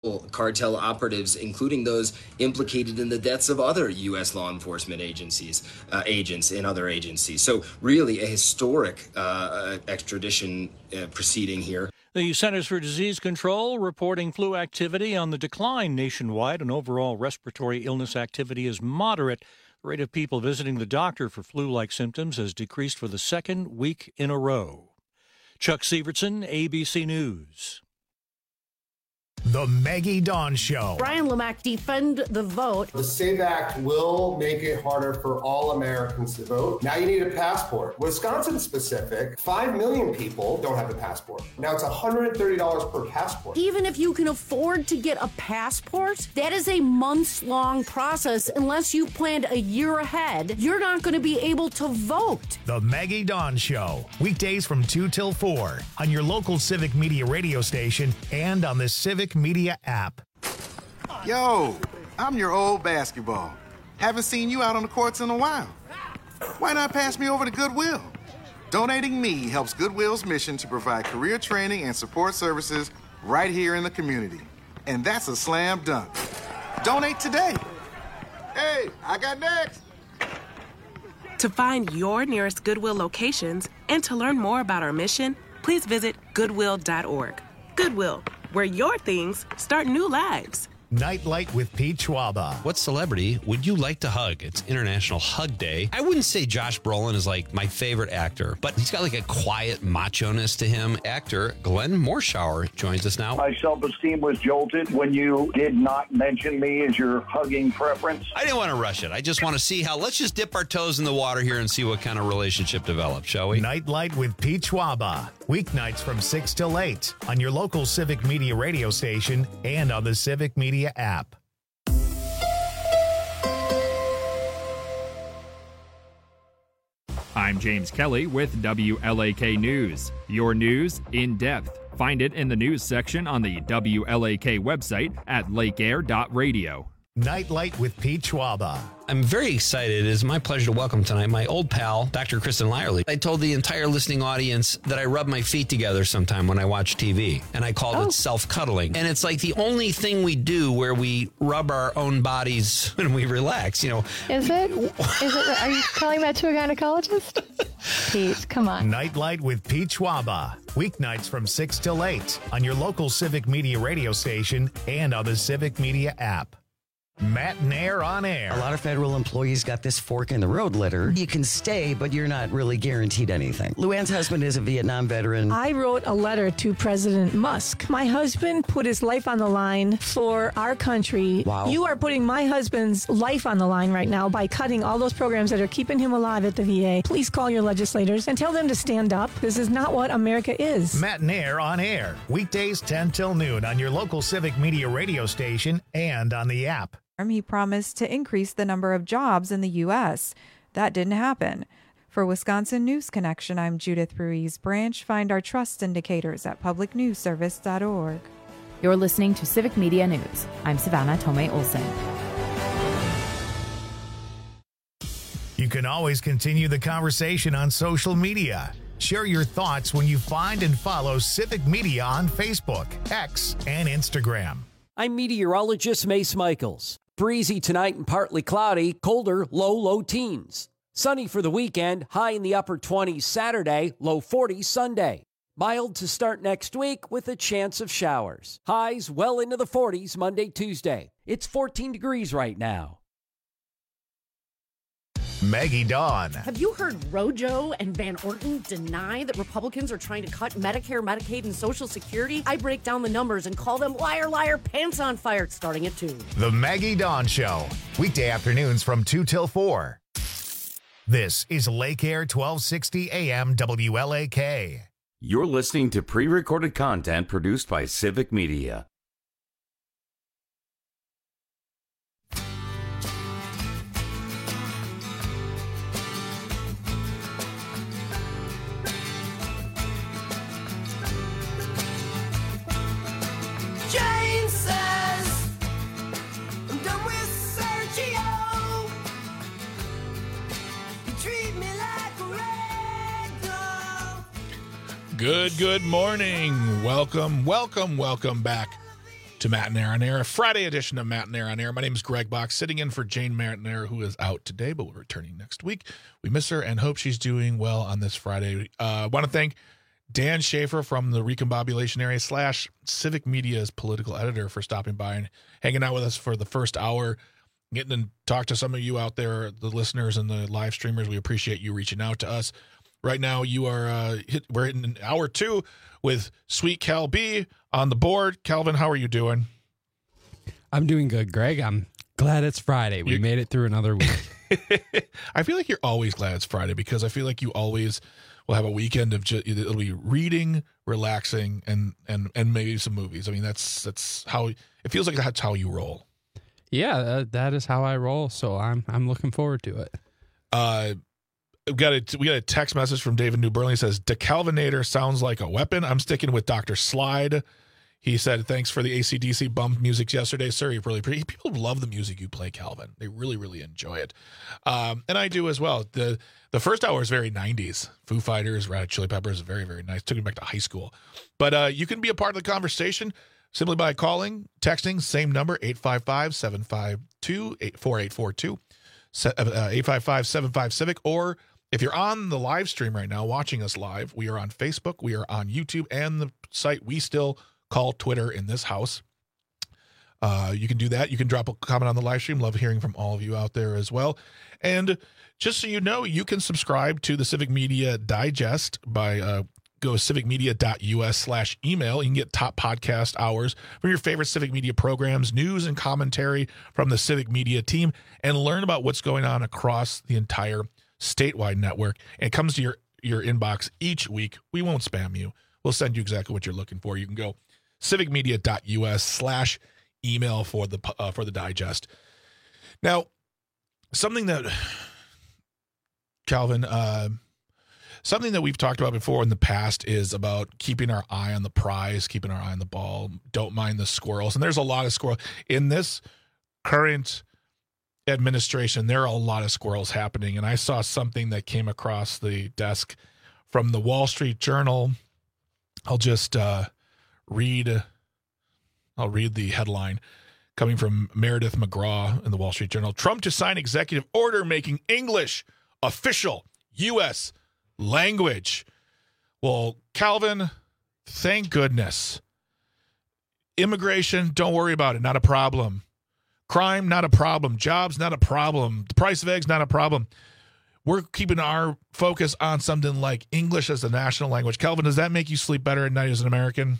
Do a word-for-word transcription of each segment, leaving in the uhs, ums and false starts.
cartel operatives, including those implicated in the deaths of other U S law enforcement agencies, uh, agents in other agencies. So really a historic uh, extradition uh, proceeding here. The Centers for Disease Control reporting flu activity on the decline nationwide, and overall respiratory illness activity is moderate. The rate of people visiting the doctor for flu-like symptoms has decreased for the second week in a row. Chuck Sievertson, A B C News. The Maggie Dawn Show. Brian Lamack, defend the vote. The SAVE Act will make it harder for all Americans to vote. Now you need a passport. Wisconsin specific, five million people don't have a passport. Now it's one hundred thirty dollars per passport. Even if you can afford to get a passport, that is a months-long process. Unless you planned a year ahead, you're not going to be able to vote. The Maggie Dawn Show. Weekdays from two till four on your local Civic Media radio station and on the Civic Media app. Yo, I'm your old basketball. Haven't seen you out on the courts in a while. Why not pass me over to Goodwill? Donating me helps Goodwill's mission to provide career training and support services right here in the community. And that's a slam dunk. Donate today. Hey, I got next. To find your nearest Goodwill locations and to learn more about our mission, please visit goodwill dot org. Goodwill, where your things start new lives. Nightlight with Pete Schwaba. What celebrity would you like to hug? It's International Hug Day. I wouldn't say Josh Brolin is like my favorite actor, but he's got like a quiet macho-ness to him. Actor Glenn Morshower joins us now. My self-esteem was jolted when you did not mention me as your hugging preference. I didn't want to rush it. I just want to see how, let's just dip our toes in the water here and see what kind of relationship develops, shall we? Nightlight with Pete Schwaba. Weeknights from six till eight on your local Civic Media radio station and on the Civic Media app. I'm James Kelly with W L A K News. Your news in depth. Find it in the news section on the W L A K website at lake air dot radio. Nightlight with Pete Schwaba. I'm very excited. It is my pleasure to welcome tonight my old pal, Doctor Kristen Lyerly. I told the entire listening audience that I rub my feet together sometime when I watch T V, and I called oh. it self-cuddling. And it's like the only thing we do where we rub our own bodies when we relax, you know. Is it? Is it? Are you telling that to a gynecologist? Pete, come on. Nightlight with Pete Schwaba. Weeknights from six till eight on your local Civic Media radio station and on the Civic Media app. Matt Nair on air. A lot of federal employees got this fork in the road letter. You can stay, but you're not really guaranteed anything. Luann's husband is a Vietnam veteran. I wrote a letter to President Musk. My husband put his life on the line for our country. Wow. You are putting my husband's life on the line right now by cutting all those programs that are keeping him alive at the V A. Please call your legislators and tell them to stand up. This is not what America is. Matt Nair on air. Weekdays ten till noon on your local Civic Media radio station and on the app. He promised to increase the number of jobs in the U S That didn't happen. For Wisconsin News Connection, I'm Judith Ruiz Branch. Find our trust indicators at public news service dot org. You're listening to Civic Media News. I'm Savannah Tomei Olsen. You can always continue the conversation on social media. Share your thoughts when you find and follow Civic Media on Facebook, X, and Instagram. I'm meteorologist Mace Michaels. Breezy tonight and partly cloudy, colder, low, low teens. Sunny for the weekend, high in the upper twenties Saturday, low forties Sunday. Mild to start next week with a chance of showers. Highs well into the forties Monday, Tuesday. It's fourteen degrees right now. Maggie Dawn. Have you heard Rojo and Van Orton deny that Republicans are trying to cut Medicare, Medicaid, and Social Security? I break down the numbers and call them liar, liar, pants on fire, starting at two. The Maggie Dawn Show. Weekday afternoons from two till four. This is Lake Air twelve sixty A M W L A K. You're listening to pre-recorded content produced by Civic Media. Good, good morning. Welcome, welcome, welcome back to Matt and Air on Air, a Friday edition of Matt and Air on Air. My name is Greg Bach, sitting in for Jane Martinair, who is out today, but will returning next week. We miss her and hope she's doing well on this Friday. I uh, want to thank Dan Schaefer from the Recombobulation Area slash Civic Media's political editor for stopping by and hanging out with us for the first hour, getting to talk to some of you out there, the listeners and the live streamers. We appreciate you reaching out to us. Right now, you are uh, hit, we're in an hour two with Sweet Cal B on the board. Calvin, how are you doing? I'm doing good, Greg. I'm glad it's Friday. We you, made it through another week. I feel like you're always glad it's Friday because I feel like you always will have a weekend of just, it'll be reading, relaxing, and and and maybe some movies. I mean, that's that's how it feels like. That's how you roll. Yeah, uh, that is how I roll. So I'm I'm looking forward to it. Uh. We got a we got a text message from David New Burley. He says, "DeCalvinator sounds like a weapon." I'm sticking with Doctor Slide. He said, "Thanks for the A C D C bump music yesterday, sir. You really pretty people love the music you play, Calvin. They really really enjoy it, um, and I do as well. the The first hour is very nineties. Foo Fighters, Red Hot Chili Peppers, very very nice. Took me back to high school. But uh, you can be a part of the conversation simply by calling, texting, same number eight five five, seven five two, four eight four two, eight five five, seven five Civic, or if you're on the live stream right now, watching us live, we are on Facebook, we are on YouTube, and the site we still call Twitter in this house. Uh, you can do that. You can drop a comment on the live stream. Love hearing from all of you out there as well. And just so you know, you can subscribe to the Civic Media Digest by uh, go civicmedia.us slash email. You can get top podcast hours from your favorite Civic Media programs, news and commentary from the Civic Media team, and learn about what's going on across the entire statewide network. And it comes to your your inbox each week. We won't spam you. We'll send you exactly what you're looking for. You can go civicmedia.us slash email for the uh, for the digest. Now, something that Calvin, uh, something that we've talked about before in the past is about keeping our eye on the prize, keeping our eye on the ball. Don't mind the squirrels. And there's a lot of squirrels in this current administration. There are a lot of squirrels happening, and I saw something that came across the desk from the Wall Street Journal. I'll just uh, read. I'll read the headline coming from Meredith McGraw in the Wall Street Journal. Trump to sign executive order making English official U S language. Well, Calvin, thank goodness. Immigration, don't worry about it. Not a problem. Crime, not a problem. Jobs, not a problem. The price of eggs, not a problem. We're keeping our focus on something like English as the national language. Calvin, does that make you sleep better at night as an American?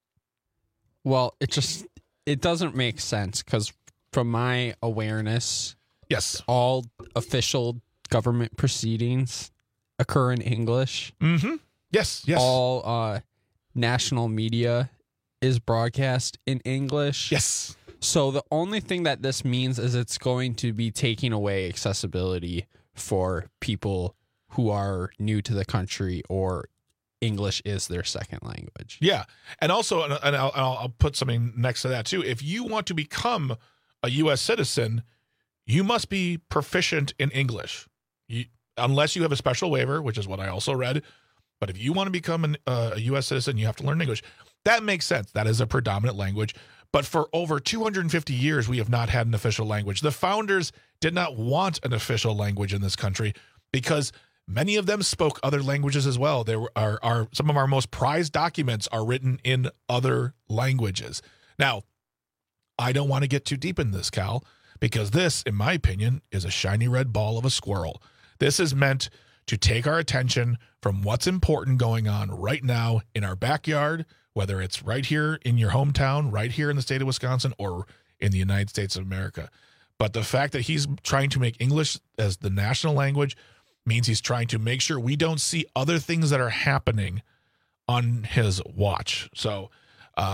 Well, it just, it doesn't make sense because from my awareness, yes, all official government proceedings occur in English. Mm-hmm. Yes, yes. All uh, national media is broadcast in English. Yes. So the only thing that this means is it's going to be taking away accessibility for people who are new to the country or English is their second language. Yeah. And also, and I'll, I'll put something next to that too. If you want to become a U S citizen, you must be proficient in English. You, unless you have a special waiver, which is what I also read. But if you want to become an, uh, a U S citizen, you have to learn English. That makes sense. That is a predominant language. But for over two hundred fifty years, we have not had an official language. The founders did not want an official language in this country because many of them spoke other languages as well. There are, are some of our most prized documents are written in other languages. Now, I don't want to get too deep in this, Cal, because this, in my opinion, is a shiny red ball of a squirrel. This is meant to take our attention from what's important going on right now in our backyard, whether it's right here in your hometown, right here in the state of Wisconsin, or in the United States of America. But the fact that he's trying to make English as the national language means he's trying to make sure we don't see other things that are happening on his watch. So uh,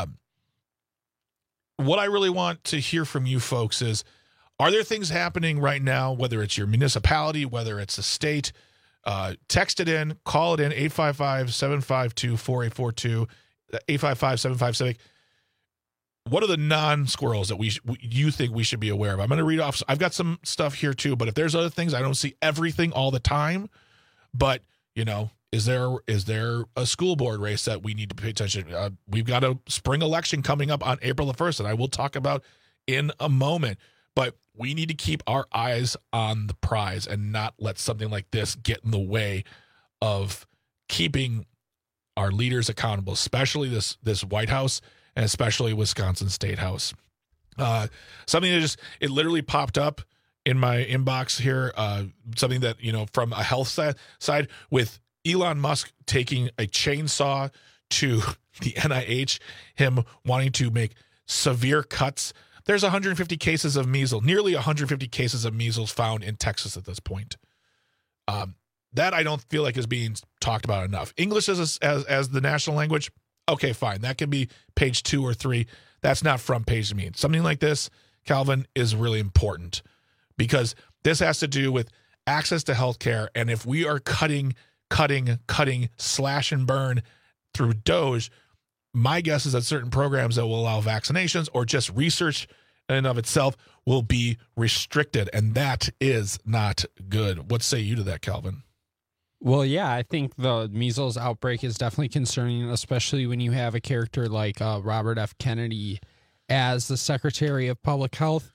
what I really want to hear from you folks is, are there things happening right now, whether it's your municipality, whether it's the state? Uh, text it in, call it in, eight five five, seven five two, four eight four two, eight five five, seven five Civic. What are the non-squirrels that we sh- you think we should be aware of? I'm going to read off. I've got some stuff here too, but if there's other things, I don't see everything all the time. But, you know, Is there is there a school board race that we need to pay attention to? Uh, we've got a spring election coming up on April the first, and I will talk about in a moment. But we need to keep our eyes on the prize and not let something like this get in the way of keeping our leaders accountable, especially this this White House and especially Wisconsin State House. Uh, something that just, it literally popped up in my inbox here, uh, something that, you know, from a health side, side with Elon Musk taking a chainsaw to the N I H, him wanting to make severe cuts. There's one hundred fifty cases of measles, nearly one hundred fifty cases of measles found in Texas at this point. Um, that I don't feel like is being talked about enough. English as, as as the national language, okay, fine. That can be page two or three. That's not front page to me. Something like this, Calvin, is really important because this has to do with access to health care. And if we are cutting, cutting, cutting, slash and burn through DOGE, my guess is that certain programs that will allow vaccinations or just research in and of itself will be restricted. And that is not good. What say you to that, Calvin? Well, yeah, I think the measles outbreak is definitely concerning, especially when you have a character like uh, Robert F. Kennedy as the Secretary of Public Health.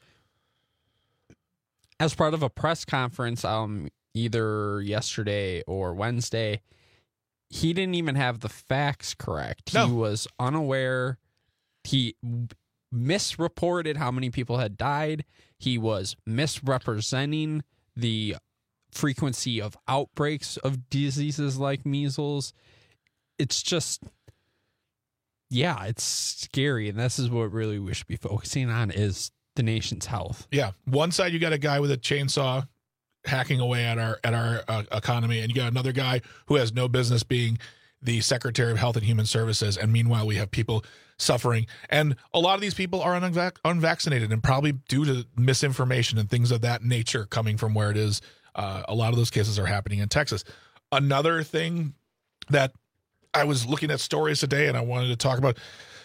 As part of a press conference um, either yesterday or Wednesday, he didn't even have the facts correct. No. He was unaware. He misreported how many people had died. He was misrepresenting the frequency of outbreaks of diseases like measles. It's just, yeah, it's scary. And this is what really we should be focusing on is the nation's health. Yeah. One side, you got a guy with a chainsaw hacking away at our at our uh, economy, and you got another guy who has no business being the Secretary of Health and Human Services. And meanwhile, we have people suffering. And a lot of these people are unvac- unvaccinated and probably due to misinformation and things of that nature coming from where it is. Uh, a lot of those cases are happening in Texas. Another thing that I was looking at stories today and I wanted to talk about,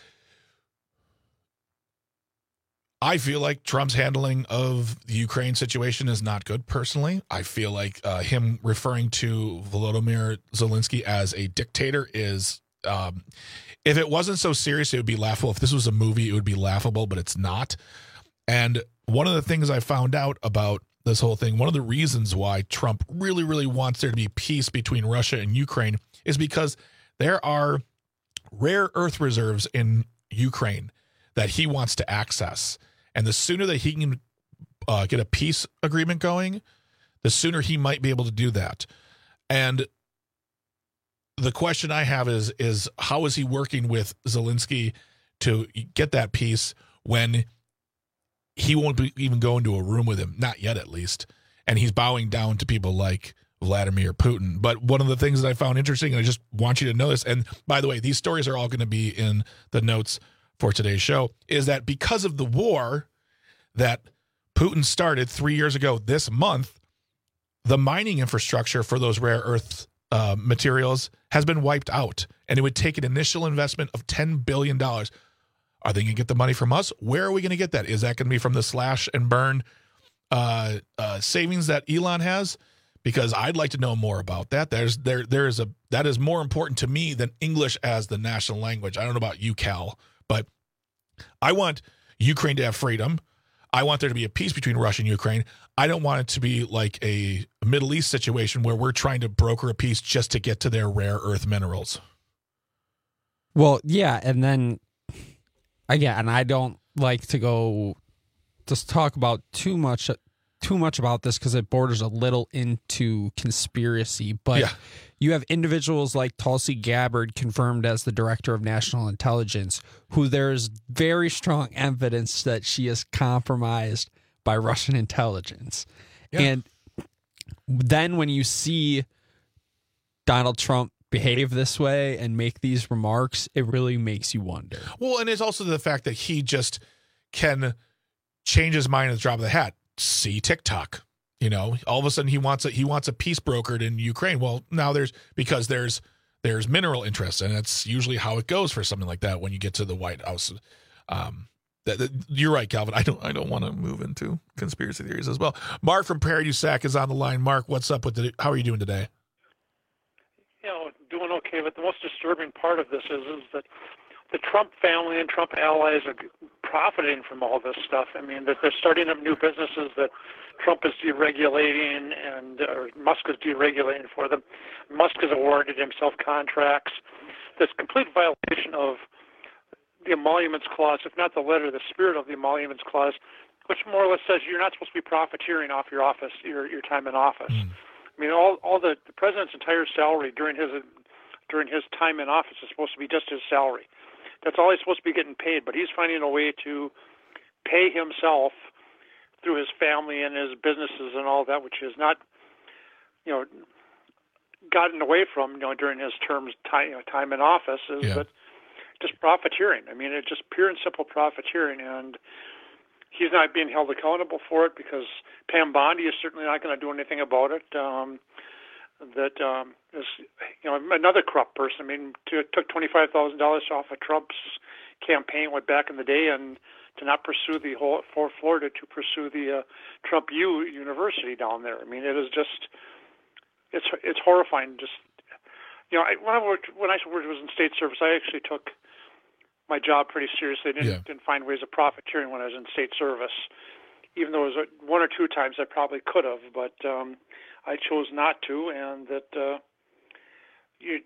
I feel like Trump's handling of the Ukraine situation is not good personally. I feel like uh, him referring to Volodymyr Zelensky as a dictator is, um, if it wasn't so serious, it would be laughable. If this was a movie, it would be laughable, but it's not. And one of the things I found out about this whole thing, one of the reasons why Trump really, really wants there to be peace between Russia and Ukraine is because there are rare earth reserves in Ukraine that he wants to access. And the sooner that he can uh, get a peace agreement going, the sooner he might be able to do that. And the question I have is, is how is he working with Zelensky to get that peace when he won't be even go into a room with him, not yet at least. And he's bowing down to people like Vladimir Putin. But one of the things that I found interesting, and I just want you to know this, and by the way, these stories are all going to be in the notes for today's show, is that because of the war that Putin started three years ago this month, the mining infrastructure for those rare earth uh, materials has been wiped out. And it would take an initial investment of ten billion dollars. Are they going to get the money from us? Where are we going to get that? Is that going to be from the slash and burn uh, uh, savings that Elon has? Because I'd like to know more about that. There's there there is a that is more important to me than English as the national language. I don't know about you, Cal, but I want Ukraine to have freedom. I want there to be a peace between Russia and Ukraine. I don't want it to be like a Middle East situation where we're trying to broker a peace just to get to their rare earth minerals. Well, yeah, and then again, and I don't like to go just talk about too much too much about this because it borders a little into conspiracy, but yeah. You have individuals like Tulsi Gabbard confirmed as the director of national intelligence, who there's very strong evidence that she is compromised by Russian intelligence. Yeah. And then when you see Donald Trump behave this way and make these remarks, it really makes you wonder. Well, and it's also the fact that he just can change his mind at the drop of the hat. See TikTok. You know, all of a sudden he wants a he wants a peace brokered in Ukraine. Well, now there's because there's there's mineral interests, and that's usually how it goes for something like that when you get to the White House. Um, that, that, you're right, Calvin. I don't I don't want to move into conspiracy theories as well. Mark from Prairie du Sac is on the line. Mark, what's up with the? How are you doing today? You know, doing okay, but the most disturbing part of this is, is that the Trump family and Trump allies are profiting from all this stuff. I mean, that they're starting up new businesses that Trump is deregulating and or Musk is deregulating for them. Musk has awarded himself contracts. This complete violation of the Emoluments Clause, if not the letter, the spirit of the Emoluments Clause, which more or less says you're not supposed to be profiteering off your office, your your time in office. Mm. I mean, all all the, the president's entire salary during his during his time in office is supposed to be just his salary. That's all he's supposed to be getting paid, but he's finding a way to pay himself through his family and his businesses and all that, which is not, you know, gotten away from, you know, during his terms time, you know, time in office is yeah. that just profiteering. I mean, it's just pure and simple profiteering, and he's not being held accountable for it because Pam Bondi is certainly not going to do anything about it. Um, that um, is, you know, another corrupt person. I mean, to, took twenty-five thousand dollars off of Trump's campaign, went back in the day, and to not pursue the whole for Florida to pursue the uh, Trump U University down there. I mean, it is just it's it's horrifying. Just you know, I, when I worked when I was in state service, I actually took my job pretty seriously. I didn't, yeah. didn't find ways of profiteering when I was in state service, even though it was one or two times I probably could have, but um, I chose not to, and that uh, you,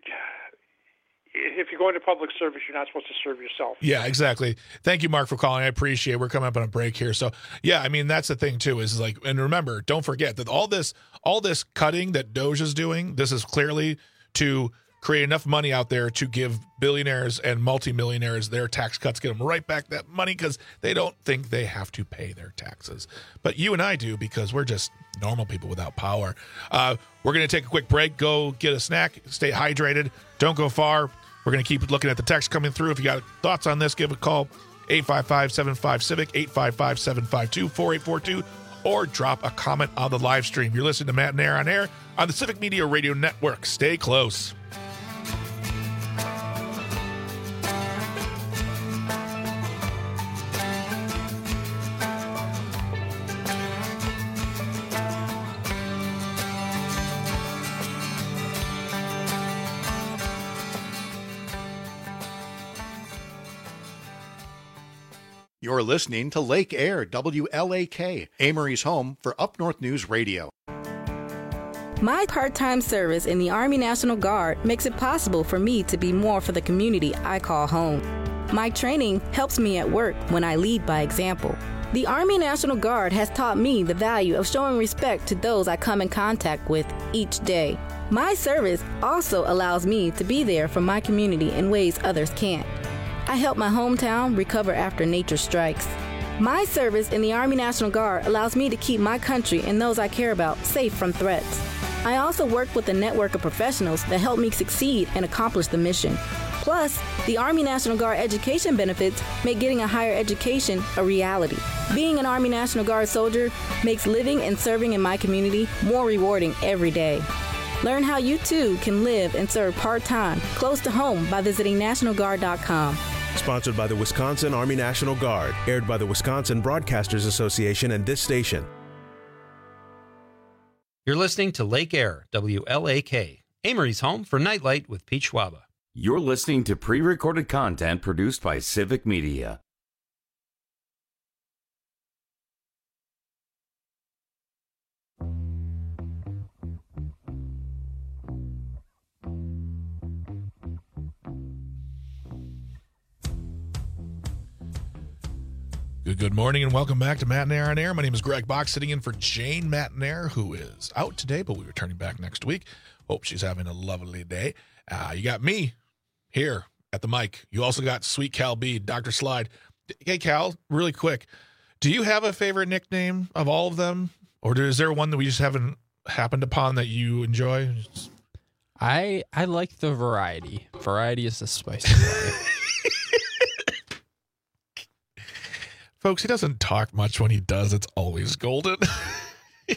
if you go into public service, you're not supposed to serve yourself. Yeah, exactly. Thank you, Mark, for calling. I appreciate it. We're coming up on a break here. So, yeah, I mean, that's the thing, too, is like, and remember, don't forget that all this, all this cutting that Doge is doing, this is clearly to create enough money out there to give billionaires and multimillionaires their tax cuts, get them right back that money because they don't think they have to pay their taxes. But you and I do because we're just normal people without power. Uh, we're going to take a quick break, go get a snack, stay hydrated, don't go far. We're going to keep looking at the text coming through. If you got thoughts on this, give a call, eight five five, seven five, C I V I C, eight five five, seven five two, four eight four two, or drop a comment on the live stream. You're listening to Matt and Air on Air on the Civic Media Radio Network. Stay close. You're listening to Lake Air, W L A K, Amory's home for Up North News Radio. My part-time service in the Army National Guard makes it possible for me to be more for the community I call home. My training helps me at work when I lead by example. The Army National Guard has taught me the value of showing respect to those I come in contact with each day. My service also allows me to be there for my community in ways others can't. I help my hometown recover after nature strikes. My service in the Army National Guard allows me to keep my country and those I care about safe from threats. I also work with a network of professionals that help me succeed and accomplish the mission. Plus, the Army National Guard education benefits make getting a higher education a reality. Being an Army National Guard soldier makes living and serving in my community more rewarding every day. Learn how you too can live and serve part-time, close to home by visiting National Guard dot com. Sponsored by the Wisconsin Army National Guard. Aired by the Wisconsin Broadcasters Association and this station. You're listening to Lake Air, W L A K, Amory's home for Nightlight with Pete Schwaba. You're listening to pre-recorded content produced by Civic Media. Good, good morning and welcome back to Matt and Air on Air. My name is Greg Box, sitting in for Jane Matnair, who is out today, but we'll be returning back next week. Hope she's having a lovely day. Uh, you got me here at the mic. You also got Sweet Cal B, Doctor Slide. Hey, Cal, really quick, do you have a favorite nickname of all of them? Or is there one that we just haven't happened upon that you enjoy? I I like the variety. Variety is the spice of life. Folks, he doesn't talk much. When he does, it's always golden. You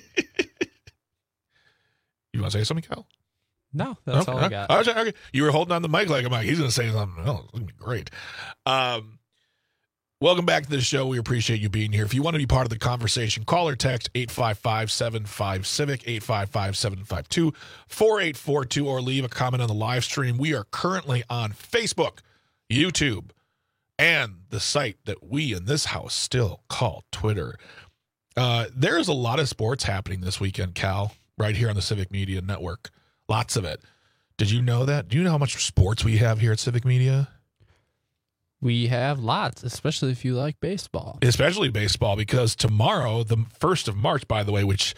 want to say something, Cal? No, that's okay. all I got. Okay. Okay. You were holding on the mic like I'm like, he's going to say something else. It's going to be great. Um, Welcome back to the show. We appreciate you being here. If you want to be part of the conversation, call or text eight five five, seven five, civic, eight five five, seven five two, four eight four two, or leave a comment on the live stream. We are currently on Facebook, YouTube, and the site that we in this house still call Twitter. Uh, there's a lot of sports happening this weekend, Cal, right here on the Civic Media Network. Lots of it. Did you know that? Do you know how much sports we have here at Civic Media? We have lots, especially if you like baseball. Especially baseball, because tomorrow, the first of March, by the way, which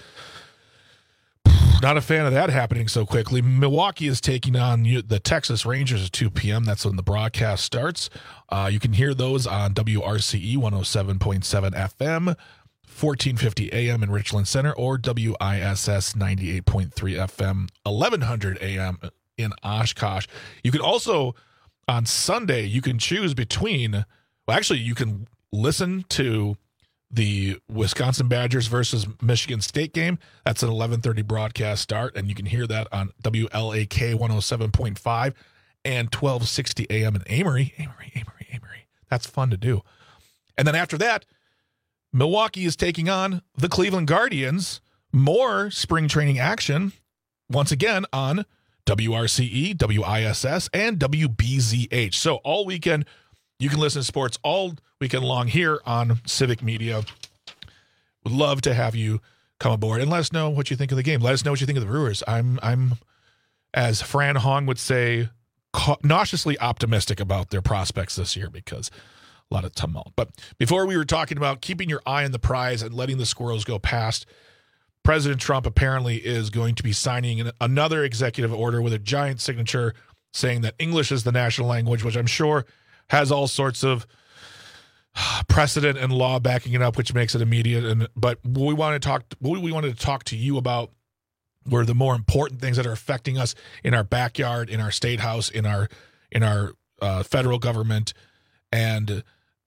not a fan of that happening so quickly, Milwaukee is taking on the Texas Rangers at two p.m. That's when the broadcast starts. Uh, you can hear those on W R C E one oh seven point seven F M, fourteen fifty A M in Richland Center, or W I S S ninety-eight point three F M, eleven hundred A M in Oshkosh. You can also... On Sunday, you can choose between, well, actually, you can listen to the Wisconsin Badgers versus Michigan State game. That's an eleven thirty broadcast start, and you can hear that on W L A K one oh seven point five and twelve sixty A M in Amory. Amory, Amory, Amory. That's fun to do. And then after that, Milwaukee is taking on the Cleveland Guardians. More spring training action, once again, on W R C E, W I S S, and W B Z H. So all weekend, you can listen to sports all weekend long here on Civic Media. Would love to have you come aboard and let us know what you think of the game. Let us know what you think of the Brewers. I'm, I'm, as Fran Hong would say, nauseously optimistic about their prospects this year because a lot of tumult. But before we were talking about keeping your eye on the prize and letting the squirrels go past, President Trump apparently is going to be signing another executive order with a giant signature saying that English is the national language, which I'm sure has all sorts of precedent and law backing it up, which makes it immediate. And but what we want to talk, what we wanted to talk to you about were the more important things that are affecting us in our backyard, in our state house, in our in our uh, federal government, and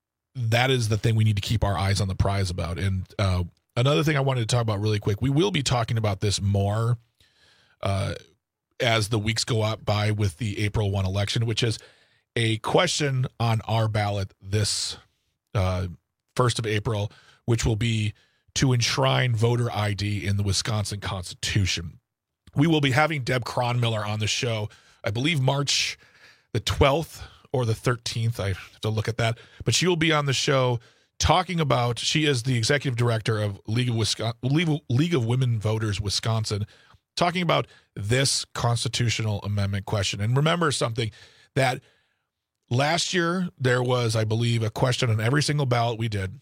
that is the thing we need to keep our eyes on the prize about. And uh, Another thing I wanted to talk about really quick, we will be talking about this more uh, as the weeks go up by with the April first election, which is a question on our ballot this uh, first of April, which will be to enshrine voter I D in the Wisconsin Constitution. We will be having Deb Cronmiller on the show, I believe March the twelfth or the thirteenth. I have to look at that. But she will be on the show talking about, she is the executive director of League of Wisconsin, League of Women Voters Wisconsin, talking about this constitutional amendment question. And remember something, that last year there was, I believe, a question on every single ballot we did,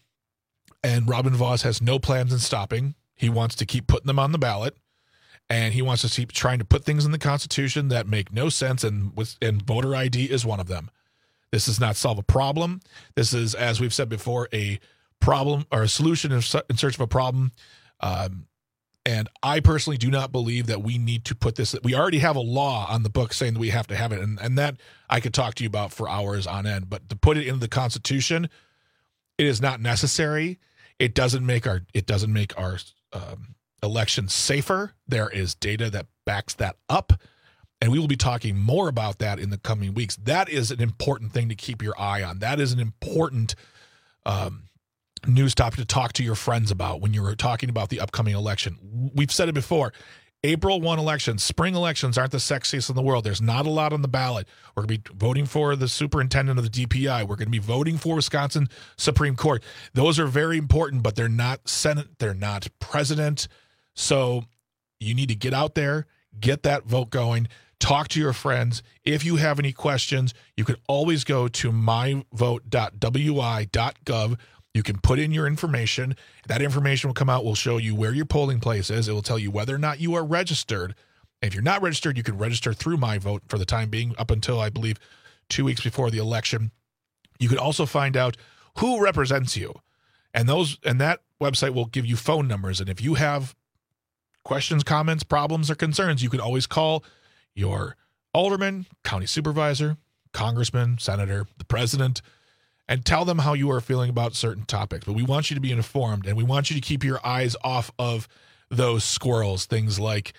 and Robin Vos has no plans in stopping. He wants to keep putting them on the ballot, and he wants to keep trying to put things in the Constitution that make no sense, and, and voter I D is one of them. This does not solve a problem. This is, as we've said before, a problem or a solution in search of a problem. Um, and I personally do not believe that we need to put this. We already have a law on the book saying that we have to have it. And, and that I could talk to you about for hours on end. But to put it in the Constitution, it is not necessary. It doesn't make our, it doesn't make our um, elections safer. There is data that backs that up. And we will be talking more about that in the coming weeks. That is an important thing to keep your eye on. That is an important um, news topic to talk to your friends about when you're talking about the upcoming election. We've said it before. April first elections, spring elections aren't the sexiest in the world. There's not a lot on the ballot. We're going to be voting for the superintendent of the D P I. We're going to be voting for Wisconsin Supreme Court. Those are very important, but they're not Senate. They're not president. So you need to get out there, get that vote going. Talk to your friends. If you have any questions, you can always go to my vote dot w i dot gov. You can put in your information. That information will come out, will show you where your polling place is. It will tell you whether or not you are registered. And if you're not registered, you can register through MyVote for the time being up until, I believe, two weeks before the election. You can also find out who represents you. And those and that website will give you phone numbers. And if you have questions, comments, problems, or concerns, you can always call your alderman, county supervisor, congressman, senator, the president, and tell them how you are feeling about certain topics. But we want you to be informed, and we want you to keep your eyes off of those squirrels, things like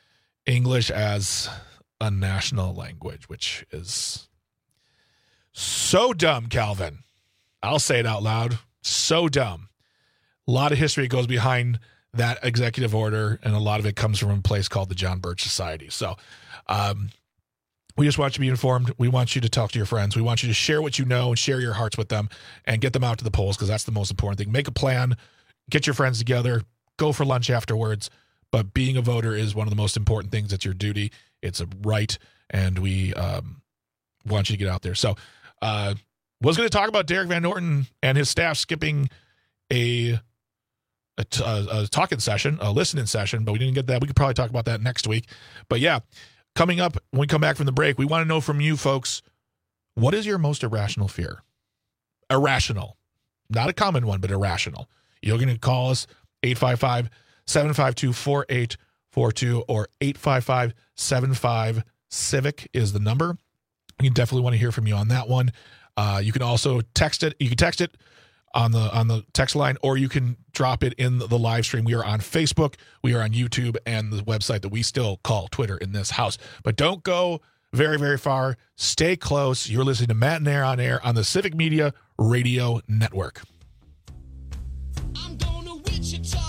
English as a national language, which is so dumb, Calvin. I'll say it out loud. So dumb. A lot of history goes behind that executive order, and a lot of it comes from a place called the John Birch Society. So um, we just want you to be informed. We want you to talk to your friends. We want you to share what you know and share your hearts with them and get them out to the polls, because that's the most important thing. Make a plan. Get your friends together. Go for lunch afterwards. But being a voter is one of the most important things. It's your duty. It's a right, and we um, want you to get out there. So uh was going to talk about Derek Van Norton and his staff skipping a, a, t- a, a talking session, a listening session, but we didn't get that. We could probably talk about that next week. But yeah, coming up when we come back from the break, we want to know from you folks, what is your most irrational fear? Irrational. Not a common one, but irrational. You're going to call us eight five five, seven five two, four eight four two or eight five five, seven five, CIVIC is the number. We definitely want to hear from you on that one. Uh, you can also text it. You can text it on the on the text line, or you can drop it in the, the live stream. We are on Facebook, we are on YouTube, and the website that we still call Twitter in this house. But don't go very, very far. Stay close. You're listening to Matt and Air on Air on the Civic Media Radio Network. I'm going to Wichita.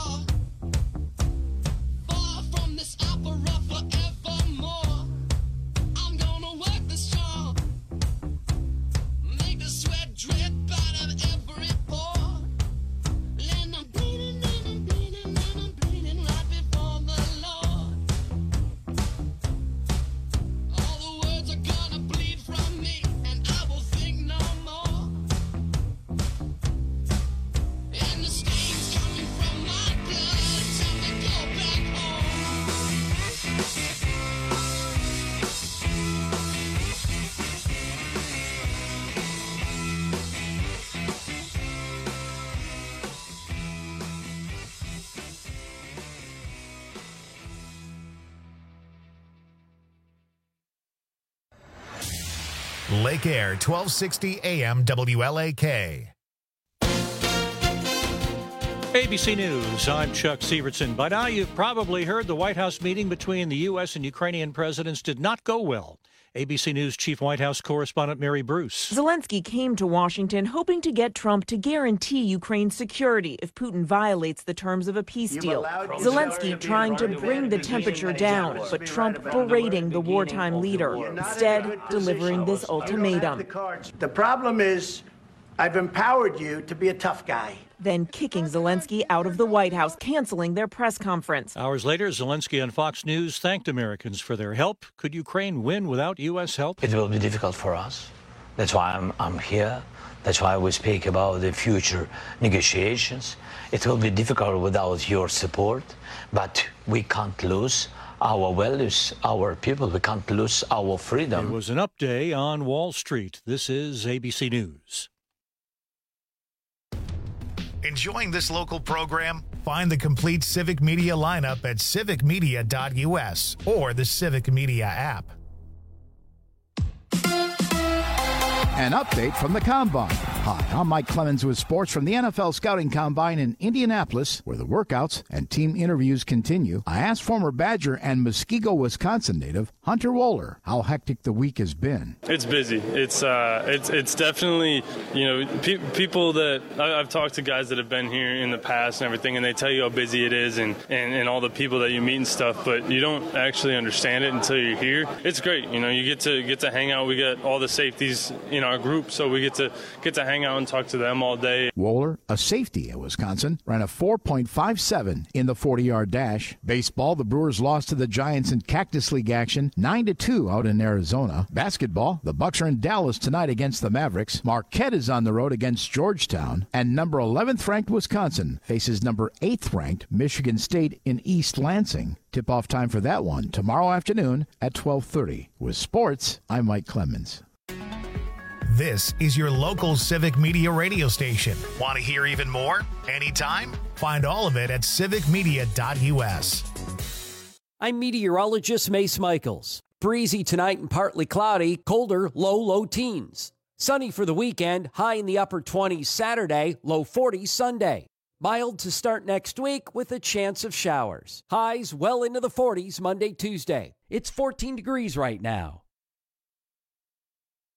Lake Air, twelve sixty A M W L A K. A B C News, I'm Chuck Sievertson. By now, you've probably heard the White House meeting between the U S and Ukrainian presidents did not go well. A B C News Chief White House Correspondent Mary Bruce. Zelensky came to Washington hoping to get Trump to guarantee Ukraine's security if Putin violates the terms of a peace deal. Zelensky trying to bring the temperature down, but Trump berating the wartime leader, instead delivering this ultimatum. The problem is, I've empowered you to be a tough guy. Then kicking Zelensky out of the White House, canceling their press conference. Hours later, Zelensky on Fox News thanked Americans for their help. Could Ukraine win without U S help? It will be difficult for us. That's why I'm, I'm here. That's why we speak about the future negotiations. It will be difficult without your support, but we can't lose our values, our people. We can't lose our freedom. It was an up day on Wall Street. This is A B C News. Enjoying this local program? Find the complete Civic Media lineup at civic media dot U S or the Civic Media app. An update from the Combine. Hi, I'm Mike Clemens with sports from the N F L Scouting Combine in Indianapolis, where the workouts and team interviews continue. I asked former Badger and Muskego, Wisconsin native Hunter Wohler how hectic the week has been. It's busy. It's uh, it's it's definitely, you know, pe- people that I- I've talked to guys that have been here in the past and everything, and they tell you how busy it is and, and, and all the people that you meet and stuff, but you don't actually understand it until you're here. It's great. You know, you get to get to hang out. We got all the safeties in our group, so we get to get to hang out and talk to them all day. Wohler, a safety at Wisconsin, ran a four point five seven in the forty-yard dash. Baseball, the Brewers lost to the Giants in Cactus League action, nine to two out in Arizona. Basketball, the Bucks are in Dallas tonight against the Mavericks. Marquette is on the road against Georgetown. And number eleventh ranked Wisconsin faces number eighth ranked Michigan State in East Lansing. Tip-off time for that one tomorrow afternoon at twelve thirty. With sports, I'm Mike Clemens. This is your local Civic Media radio station. Want to hear even more? Anytime? Find all of it at civic media dot U S. I'm meteorologist Mace Michaels. Breezy tonight and partly cloudy, colder, low, low teens. Sunny for the weekend, high in the upper twenties Saturday, low forties Sunday. Mild to start next week with a chance of showers. Highs well into the forties Monday, Tuesday. It's fourteen degrees right now.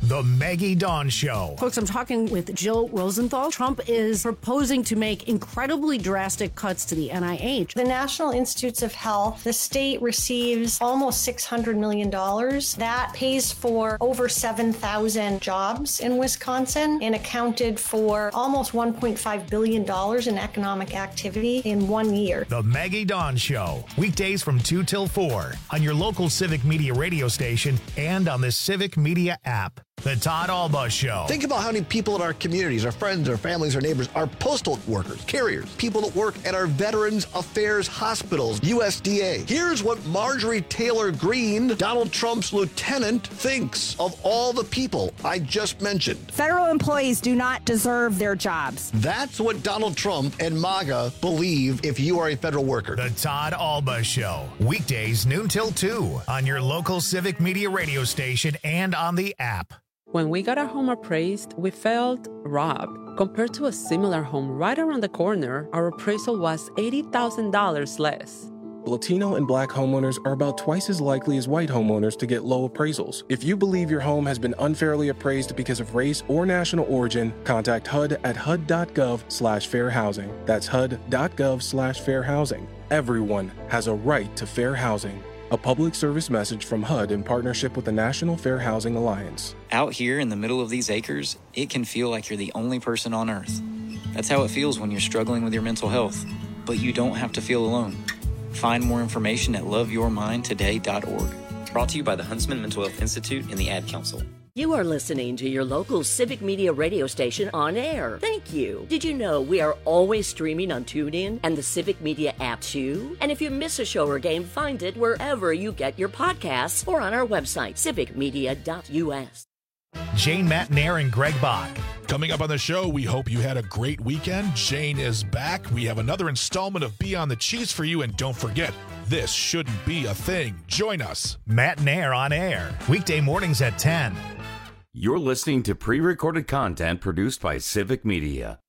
The Maggie Dawn Show. Folks, I'm talking with Jill Rosenthal. Trump is proposing to make incredibly drastic cuts to the N I H. The National Institutes of Health, the state receives almost six hundred million dollars. That pays for over seven thousand jobs in Wisconsin and accounted for almost one point five billion dollars in economic activity in one year. The Maggie Dawn Show. Weekdays from two till four on your local Civic Media radio station and on the Civic Media app. The Todd Alba Show. Think about how many people in our communities, our friends, our families, our neighbors, our postal workers, carriers, people that work at our Veterans Affairs hospitals, U S D A. Here's what Marjorie Taylor Greene, Donald Trump's lieutenant, thinks of all the people I just mentioned. Federal employees do not deserve their jobs. That's what Donald Trump and MAGA believe if you are a federal worker. The Todd Alba Show. Weekdays noon till two on your local Civic Media radio station and on the app. When we got our home appraised, we felt robbed. Compared to a similar home right around the corner, our appraisal was eighty thousand dollars less. Latino and Black homeowners are about twice as likely as white homeowners to get low appraisals. If you believe your home has been unfairly appraised because of race or national origin, contact H U D at H U D dot gov slash fair housing. That's H U D dot gov slash fair housing. Everyone has a right to fair housing. A public service message from H U D in partnership with the National Fair Housing Alliance. Out here in the middle of these acres, it can feel like you're the only person on earth. That's how it feels when you're struggling with your mental health. But you don't have to feel alone. Find more information at love your mind today dot org. Brought to you by the Huntsman Mental Health Institute and the Ad Council. You are listening to your local Civic Media radio station on air. Thank you. Did you know we are always streaming on TuneIn and the Civic Media app too? And if you miss a show or game, find it wherever you get your podcasts or on our website, civic media dot U S. Jane Matnair and Greg Bach. Coming up on the show, we hope you had a great weekend. Jane is back. We have another installment of Beyond the Cheese for you. And don't forget, this shouldn't be a thing. Join us. Matnair on air. Weekday mornings at ten. You're listening to pre-recorded content produced by Civic Media.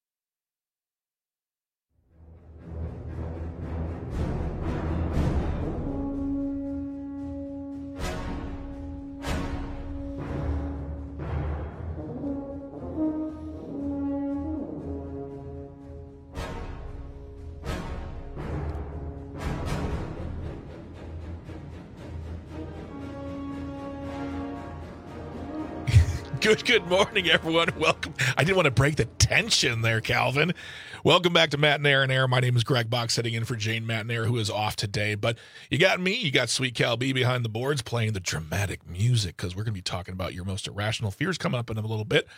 Good, good morning, everyone. Welcome. I didn't want to break the tension there, Calvin. Welcome back to Matt and Air and Air. My name is Greg Bach, sitting in for Jane Matnair, who is off today. But you got me. You got Sweet Cal B behind the boards playing the dramatic music because we're going to be talking about your most irrational fears coming up in a little bit.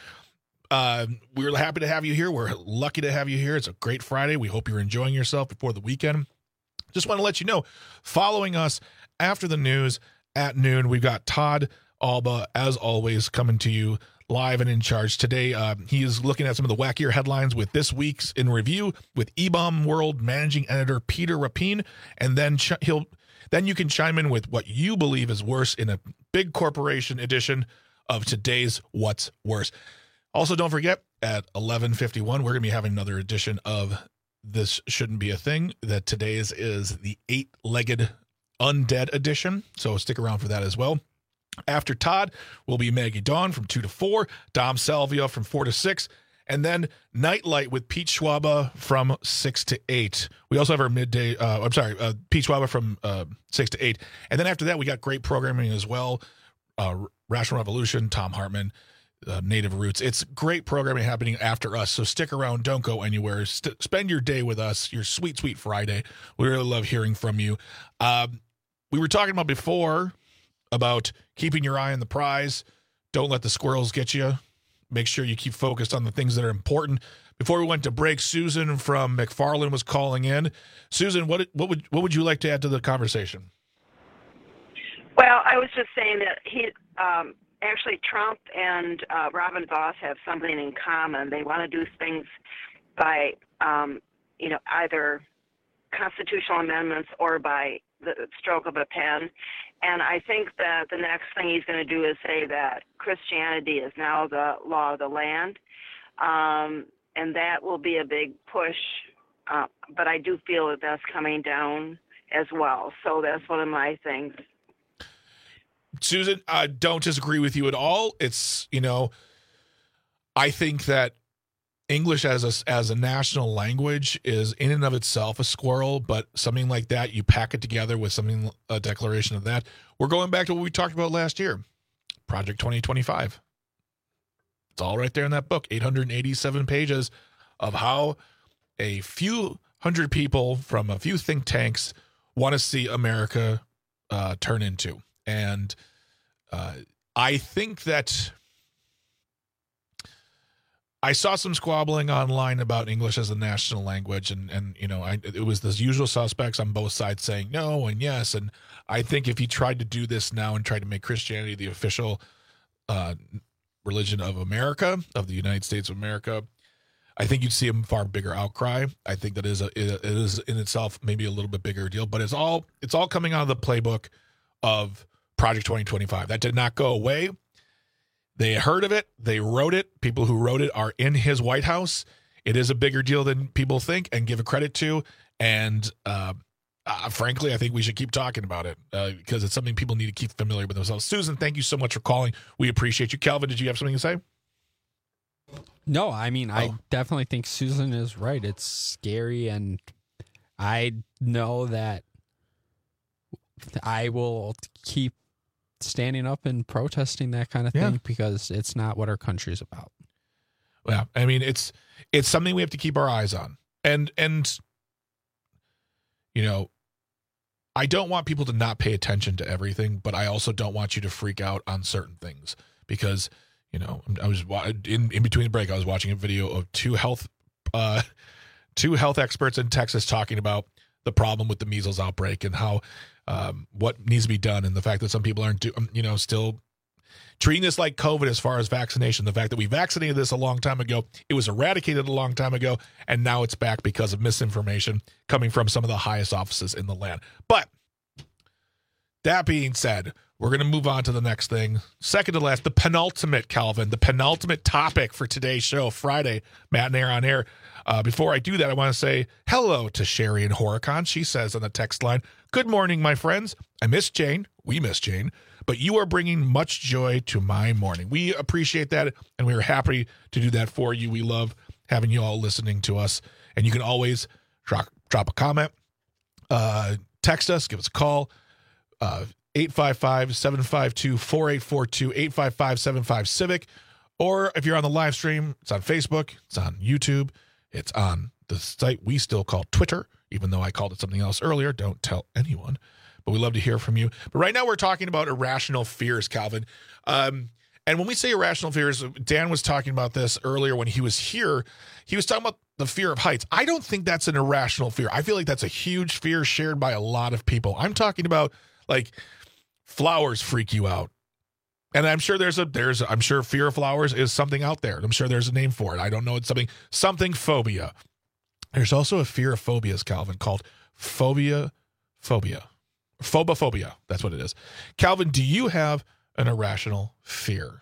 Uh, we're happy to have you here. We're lucky to have you here. It's a great Friday. We hope you're enjoying yourself before the weekend. Just want to let you know, following us after the news at noon, we've got Todd Alba, as always, coming to you live and in charge today. Uh, he is looking at some of the wackier headlines with this week's in review with eBaum World managing editor Peter Rapin, and then ch- he'll then you can chime in with what you believe is worse in a big corporation edition of today's What's Worse. Also, don't forget at eleven fifty-one we're going to be having another edition of This Shouldn't Be a Thing. That today's is the eight-legged undead edition, so stick around for that as well. After Todd will be Maggie Dawn from two to four, Dom Salvia from four to six, and then Nightlight with Pete Schwaba from six to eight. We also have our midday, uh, I'm sorry, uh, Pete Schwaba from uh, six to eight. And then after that, we got great programming as well. Uh, Rational Revolution, Tom Hartman, uh, Native Roots. It's great programming happening after us, so stick around. Don't go anywhere. St- spend your day with us, your sweet, sweet Friday. We really love hearing from you. Um, we were talking about before about keeping your eye on the prize. Don't let the squirrels get you. Make sure you keep focused on the things that are important. Before we went to break, Susan from McFarland was calling in. Susan, what what would what would you like to add to the conversation? Well, I was just saying that he um, actually Trump and uh, Robin Vos have something in common. They want to do things by um, you know either constitutional amendments or by the stroke of a pen. And I think that the next thing he's going to do is say that Christianity is now the law of the land. Um, and that will be a big push. Uh, but I do feel that that's coming down as well. So that's one of my things. Susan, I don't disagree with you at all. It's, you know, I think that English as a, as a national language is in and of itself a squirrel, but something like that, you pack it together with something, a declaration of that. We're going back to what we talked about last year, Project twenty twenty-five. It's all right there in that book, eight hundred eighty-seven pages of how a few hundred people from a few think tanks want to see America uh, turn into. And uh, I think that I saw some squabbling online about English as a national language, and, and you know, I, it was the usual suspects on both sides saying no and yes. And I think if he tried to do this now and tried to make Christianity the official uh, religion of America, of the United States of America, I think you'd see a far bigger outcry. I think that is a it is in itself maybe a little bit bigger deal, but it's all it's all coming out of the playbook of Project twenty twenty-five. That did not go away. They heard of it. They wrote it. People who wrote it are in his White House. It is a bigger deal than people think and give a credit to. And uh, uh, frankly, I think we should keep talking about it uh, because it's something people need to keep familiar with themselves. Susan, thank you so much for calling. We appreciate you. Calvin, did you have something to say? No, I mean, oh. I definitely think Susan is right. It's scary, and I know that I will keep standing up and protesting that kind of thing Yeah. because it's not what our country's about. Well, I mean, it's it's something we have to keep our eyes on. And, and you know, I don't want people to not pay attention to everything, but I also don't want you to freak out on certain things because, you know, I was in, in between the break, I was watching a video of two health uh, two health experts in Texas talking about the problem with the measles outbreak and how um, what needs to be done, and the fact that some people aren't, do, you know, still treating this like COVID as far as vaccination. The fact that we vaccinated this a long time ago, it was eradicated a long time ago, and now it's back because of misinformation coming from some of the highest offices in the land. But that being said, we're going to move on to the next thing. Second to last, the penultimate, Calvin, the penultimate topic for today's show, Friday, Matt and Air on Air. Uh, before I do that, I want to say hello to Sherry in Horicon. She says on the text line, "Good morning, my friends. I miss Jane. We miss Jane. But you are bringing much joy to my morning." We appreciate that, and we are happy to do that for you. We love having you all listening to us. And you can always drop, drop a comment, uh, text us, give us a call, uh, eight five five, seven five two, four eight four two, eight five five, seven five, Civic. Or if you're on the live stream, it's on Facebook, it's on YouTube, it's on the site we still call Twitter, even though I called it something else earlier. Don't tell anyone. But we love to hear from you. But right now we're talking about irrational fears, Calvin. Um, and when we say irrational fears, Dan was talking about this earlier when he was here. He was talking about the fear of heights. I don't think that's an irrational fear. I feel like that's a huge fear shared by a lot of people. I'm talking about, like, flowers freak you out. And I'm sure there's a, there's, I'm sure fear of flowers is something out there. I'm sure there's a name for it. I don't know. It's something, something phobia. There's also a fear of phobias, Calvin, called phobia, phobia, phobophobia. That's what it is. Calvin, do you have an irrational fear?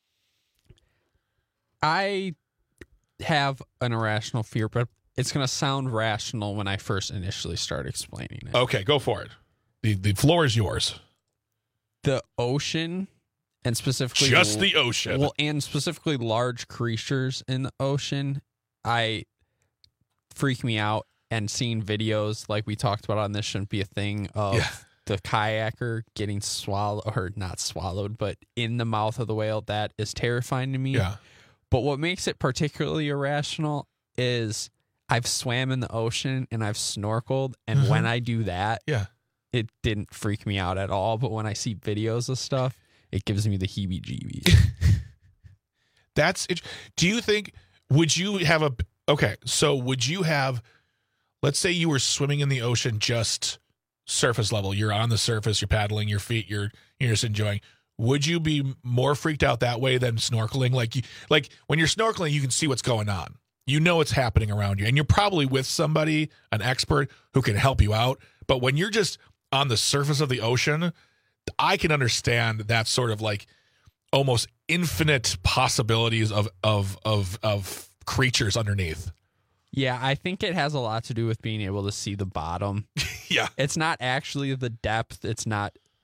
I have an irrational fear, but it's going to sound rational when I first initially start explaining it. Okay, go for it. The, the floor is yours. The ocean, and specifically just the ocean, well, and specifically large creatures in the ocean, I freak me out. And seeing videos like we talked about on This Shouldn't Be a Thing of yeah. the kayaker getting swallowed, or not swallowed, but in the mouth of the whale, that is terrifying to me. Yeah. But what makes it particularly irrational is I've swam in the ocean and I've snorkeled, and mm-hmm. when I do that, yeah. it didn't freak me out at all. But when I see videos of stuff, it gives me the heebie-jeebies. That's it. Do you think, would you have a, okay, so would you have, let's say you were swimming in the ocean just surface level. You're on the surface, you're paddling, your feet, you're, you're just enjoying. Would you be more freaked out that way than snorkeling? Like, you, like when you're snorkeling, you can see what's going on. You know what's happening around you. And you're probably with somebody, an expert, who can help you out. But when you're just on the surface of the ocean, I can understand that sort of like almost infinite possibilities of of of of creatures underneath. Yeah, I think it has a lot to do with being able to see the bottom. Yeah. It's not actually the depth. It's not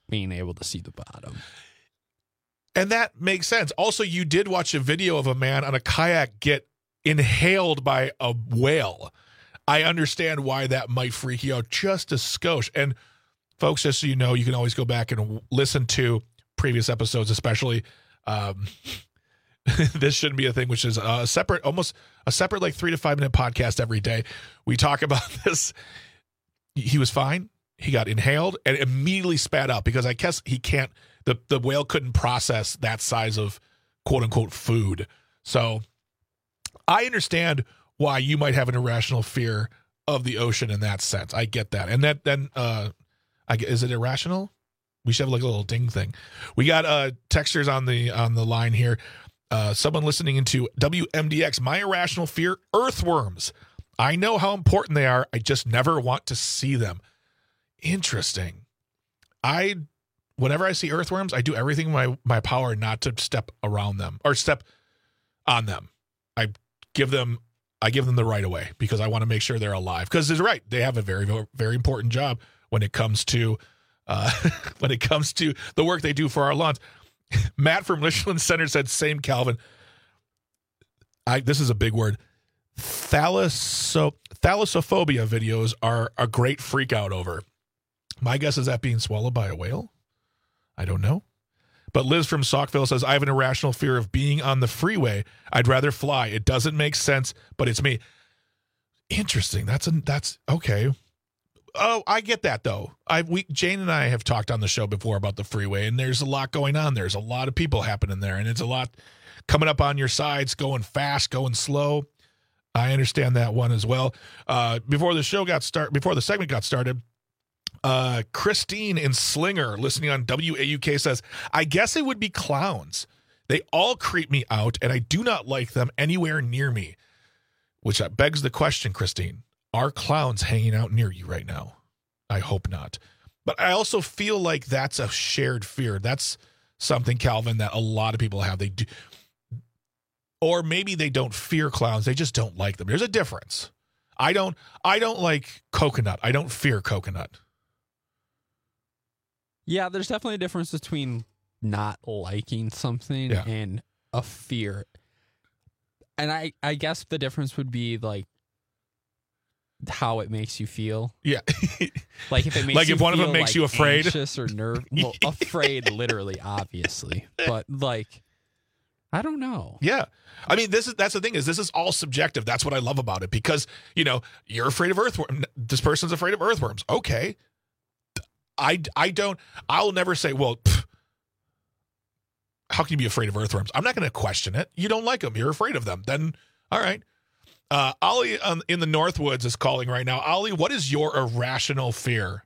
being able to see the bottom. And that makes sense. Also, you did watch a video of a man on a kayak get inhaled by a whale. I understand why that might freak you out just a skosh. And folks, just so you know, you can always go back and listen to previous episodes, especially um, this shouldn't be a thing, which is a separate, almost a separate like three to five minute podcast every day. We talk about this. He was fine. He got inhaled and immediately spat out because I guess he can't, the, the whale couldn't process that size of quote unquote food. So I understand why you might have an irrational fear of the ocean in that sense. I get that. And that then, uh, I get, is it irrational? We should have like a little ding thing. We got uh, texters on the on the line here. Uh, someone listening into W M D X. My irrational fear: earthworms. I know how important they are. I just never want to see them. Interesting. I, whenever I see earthworms, I do everything in my my power not to step around them or step on them. I give them I give them the right of way because I want to make sure they're alive. Because it's right, they have a very very important job when it comes to. Uh, when it comes to the work they do for our lawns. Matt from Richland Center said, same Calvin. I, this is a big word. Thalasso, thalassophobia videos are a great freak out over. My guess is that being swallowed by a whale? I don't know. But Liz from Saukville says, I have an irrational fear of being on the freeway. I'd rather fly. It doesn't make sense, but it's me. Interesting. That's a, that's okay. Oh, I get that though. I we Jane and I have talked on the show before about the freeway, and there's a lot going on. There's a lot of people happening there, and it's a lot coming up on your sides, going fast, going slow. I understand that one as well. Uh, before the show got start, before the segment got started, uh, Christine in Slinger, listening on W A U K, says, "I guess it would be clowns. They all creep me out, and I do not like them anywhere near me." Which begs the question, Christine. Are clowns hanging out near you right now? I hope not. But I also feel like that's a shared fear. That's something, Calvin, that a lot of people have. They do, or maybe they don't fear clowns. They just don't like them. There's a difference. I don't. I don't like coconut. I don't fear coconut. Yeah, there's definitely a difference between not liking something yeah. and a fear. And I, I guess the difference would be like how it makes you feel. Yeah. Like if it makes like you if one feel of them makes like you afraid. Anxious or nerve well, afraid literally, obviously. But like I don't know. Yeah. I mean, this is that's the thing is this is all subjective. That's what I love about it because, you know, you're afraid of earthworms. This person's afraid of earthworms. Okay. I I don't I'll never say, well, pff, how can you be afraid of earthworms? I'm not going to question it. You don't like them. You're afraid of them. Then all right. Uh, Ollie um, in the Northwoods is calling right now. Ollie, what is your irrational fear?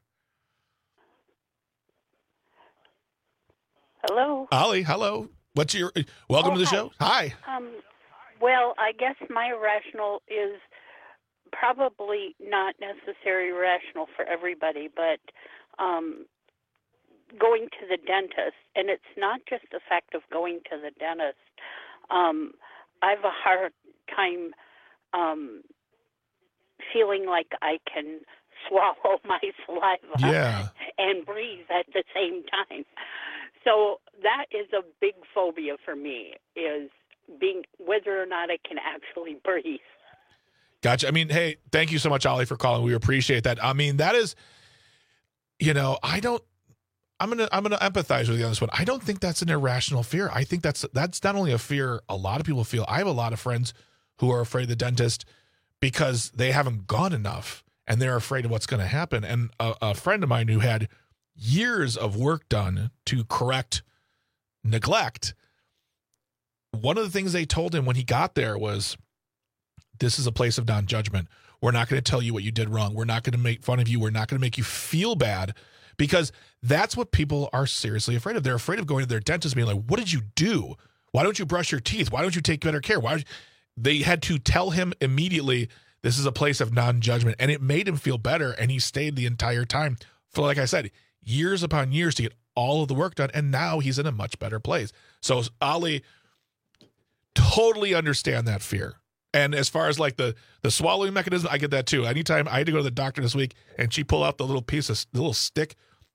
Hello. Ollie, hello. What's your welcome oh, to the hi. show? Hi. Um, well, I guess my irrational is probably not necessarily rational for everybody, but um, going to the dentist, and it's not just the fact of going to the dentist. Um, I have a hard time Um, feeling like I can swallow my saliva yeah. and breathe at the same time. So that is a big phobia for me, is being whether or not I can actually breathe. Gotcha. I mean, hey, thank you so much, Ollie, for calling. We appreciate that. I mean, that is, you know, I don't, I'm gonna I'm gonna empathize with you on this one. I don't think that's an irrational fear. I think that's that's not only a fear a lot of people feel. I have a lot of friends who are afraid of the dentist because they haven't gone enough and they're afraid of what's going to happen. And a, a friend of mine who had years of work done to correct neglect, one of the things they told him when he got there was, this is a place of non-judgment. We're not going to tell you what you did wrong. We're not going to make fun of you. We're not going to make you feel bad, because that's what people are seriously afraid of. They're afraid of going to their dentist being like, what did you do? Why don't you brush your teeth? Why don't you take better care? Why don't you? They had to tell him immediately, this is a place of non-judgment. And it made him feel better. And he stayed the entire time for, like I said, years upon years to get all of the work done. And now he's in a much better place. So Ollie, totally understand that fear. And as far as like the, the swallowing mechanism, I get that too. Anytime I had to go to the doctor this week and she pulled out the little piece of the little stick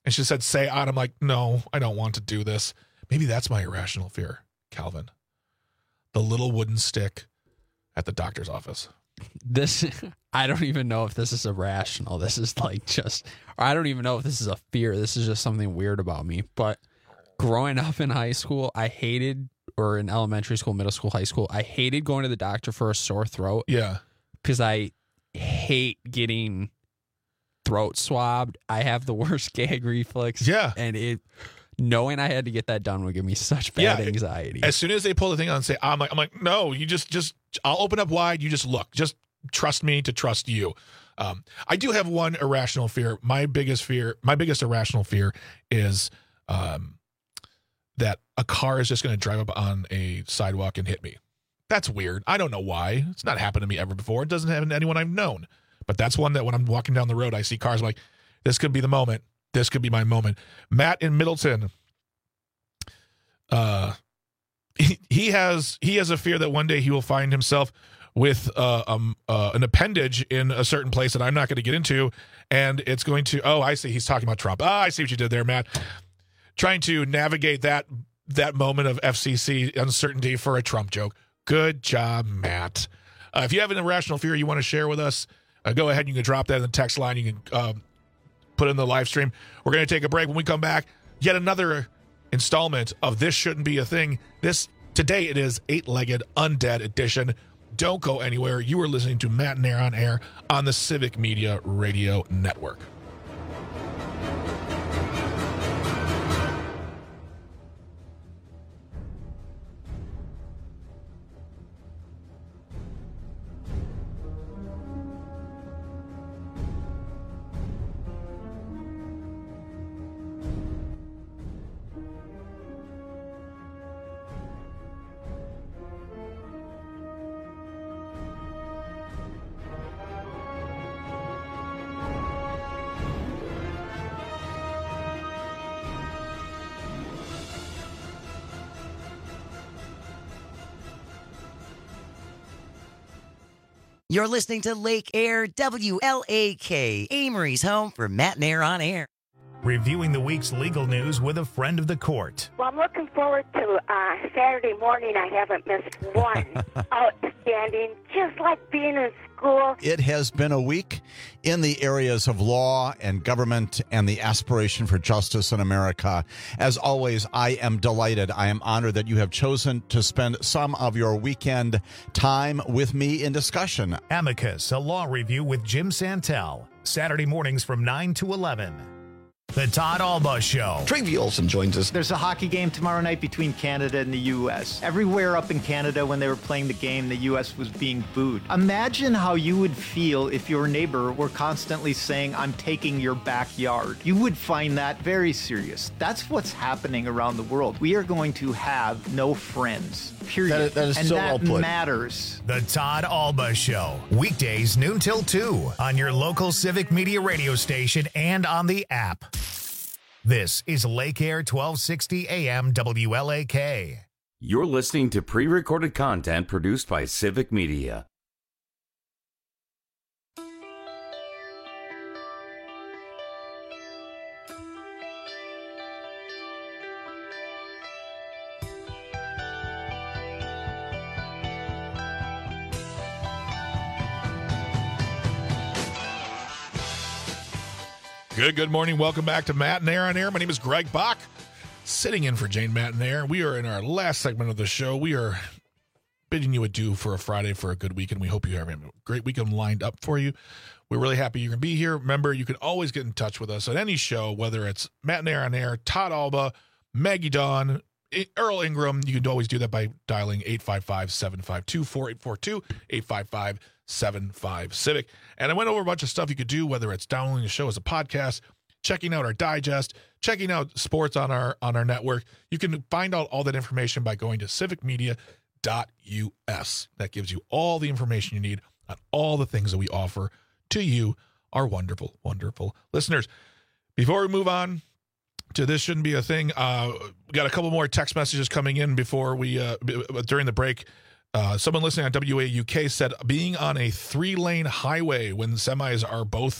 And she said, say on. I'm like, no, I don't want to do this. Maybe that's my irrational fear, Calvin. The little wooden stick at the doctor's office. This, I don't even know if this is irrational. This is like just, or I don't even know if this is a fear. This is just something weird about me. But growing up in high school, I hated, or in elementary school, middle school, high school, I hated going to the doctor for a sore throat. Yeah. Because I hate getting throat swabbed. I have the worst gag reflex. Yeah. And it, knowing I had to get that done would give me such bad yeah, anxiety. As soon as they pull the thing on and say, I'm like, I'm like, no, you just, just, I'll open up wide. You just look, just trust me to trust you. Um, I do have one irrational fear. My biggest fear, my biggest irrational fear is, um, that a car is just going to drive up on a sidewalk and hit me. That's weird. I don't know why. It's not happened to me ever before. It doesn't happen to anyone I've known. But that's one that when I'm walking down the road, I see cars, I'm like, this could be the moment. This could be my moment. Matt in Middleton, uh, he, he has he has a fear that one day he will find himself with uh, um, uh, an appendage in a certain place that I'm not going to get into, and it's going to, oh, I see, he's talking about Trump. Ah, I see what you did there, Matt. Trying to navigate that that moment of F C C uncertainty for a Trump joke. Good job, Matt. Uh, if you have an irrational fear you want to share with us, uh, go ahead. You can drop that in the text line. You can uh, put it in the live stream. We're going to take a break. When we come back, yet another installment of This Shouldn't Be a Thing. This today it is Eight-Legged Undead Edition. Don't go anywhere. You are listening to Matt and Air on Air on the Civic Media Radio Network. You're listening to Lake Air W L A K, Amory's home for Matt and Air on Air. Reviewing the week's legal news with a friend of the court. Well, I'm looking forward to uh, Saturday morning. I haven't missed one. Outstanding, just like being in school. It has been a week in the areas of law and government and the aspiration for justice in America. As always, I am delighted. I am honored that you have chosen to spend some of your weekend time with me in discussion. Amicus, a law review with Jim Santel. Saturday mornings from nine to eleven. The Todd Alba Show. Travi Olson joins us. There's a hockey game tomorrow night between Canada and the U S. Everywhere up in Canada when they were playing the game, the U S was being booed. Imagine how you would feel if your neighbor were constantly saying, I'm taking your backyard. You would find that very serious. That's what's happening around the world. We are going to have no friends. Period. That is, that is and so that well put. matters. The Todd Alba Show. Weekdays noon till two on your local Civic Media radio station and on the app. This is Lake Air twelve sixty A M W L A K. You're listening to pre-recorded content produced by Civic Media. Good, good morning. Welcome back to Matt and Air on Air. My name is Greg Bach, sitting in for Jane Matt and Air. We are in our last segment of the show. We are bidding you adieu for a Friday for a good weekend. We hope you have a great weekend lined up for you. We're really happy you can be here. Remember, you can always get in touch with us at any show, whether it's Matt and Air on Air, Todd Alba, Maggie Dawn, Earl Ingram. You can always do that by dialing eight five five, seven five two, four eight four two, eight five five, seven five Civic. And I went over a bunch of stuff you could do, whether it's downloading the show as a podcast, checking out our digest, checking out sports on our on our network. You can find out all that information by going to civic media dot U S. That gives you all the information you need on all the things that we offer to you, our wonderful, wonderful listeners. Before we move on to This Shouldn't Be a Thing, uh, we got a couple more text messages coming in before we uh, during the break. Uh, someone listening on W A U K said being on a three-lane highway when semis are both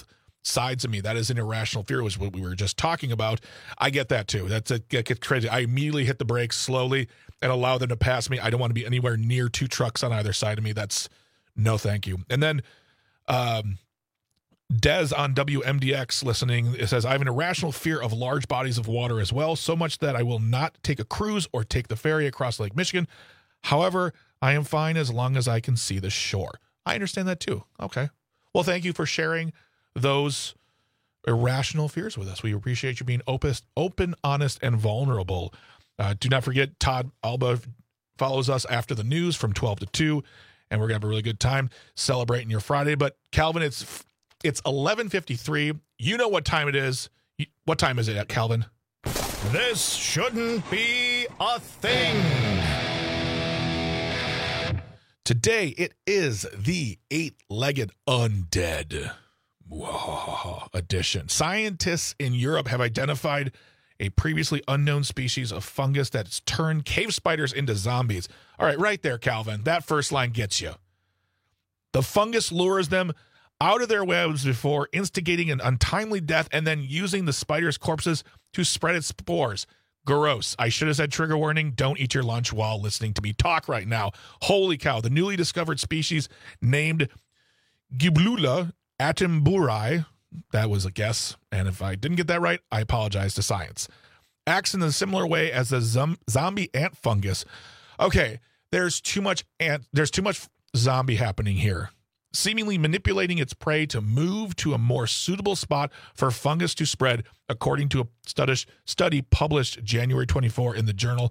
sides of me. That is an irrational fear, was what we were just talking about. I get that too. That's a, that gets crazy. I immediately hit the brakes slowly and allow them to pass me. I don't want to be anywhere near two trucks on either side of me. That's no thank you. And then um, Des on W M D X listening, it says, I have an irrational fear of large bodies of water as well, so much that I will not take a cruise or take the ferry across Lake Michigan. However, I am fine as long as I can see the shore. I understand that too. Okay. Well, thank you for sharing those irrational fears with us. We appreciate you being open, open, honest, and vulnerable. Uh, do not forget, Todd Alba follows us after the news from twelve to two, and we're going to have a really good time celebrating your Friday. But, Calvin, it's it's eleven fifty-three. You know what time it is. What time is it at, Calvin? This shouldn't be a thing. Today, it is the eight-legged undead edition. Scientists in Europe have identified a previously unknown species of fungus that's turned cave spiders into zombies. All right, right there, Calvin. That first line gets you. The fungus lures them out of their webs before instigating an untimely death and then using the spider's corpses to spread its spores. Gross. I should have said trigger warning. Don't eat your lunch while listening to me talk right now. Holy cow. The newly discovered species named Giblula attenboroughi, that was a guess, and if I didn't get that right, I apologize to science, acts in a similar way as the zom- zombie ant fungus. Okay, there's too much ant, there's too much zombie happening here, seemingly manipulating its prey to move to a more suitable spot for fungus to spread, according to a study, study published January twenty-fourth in the journal.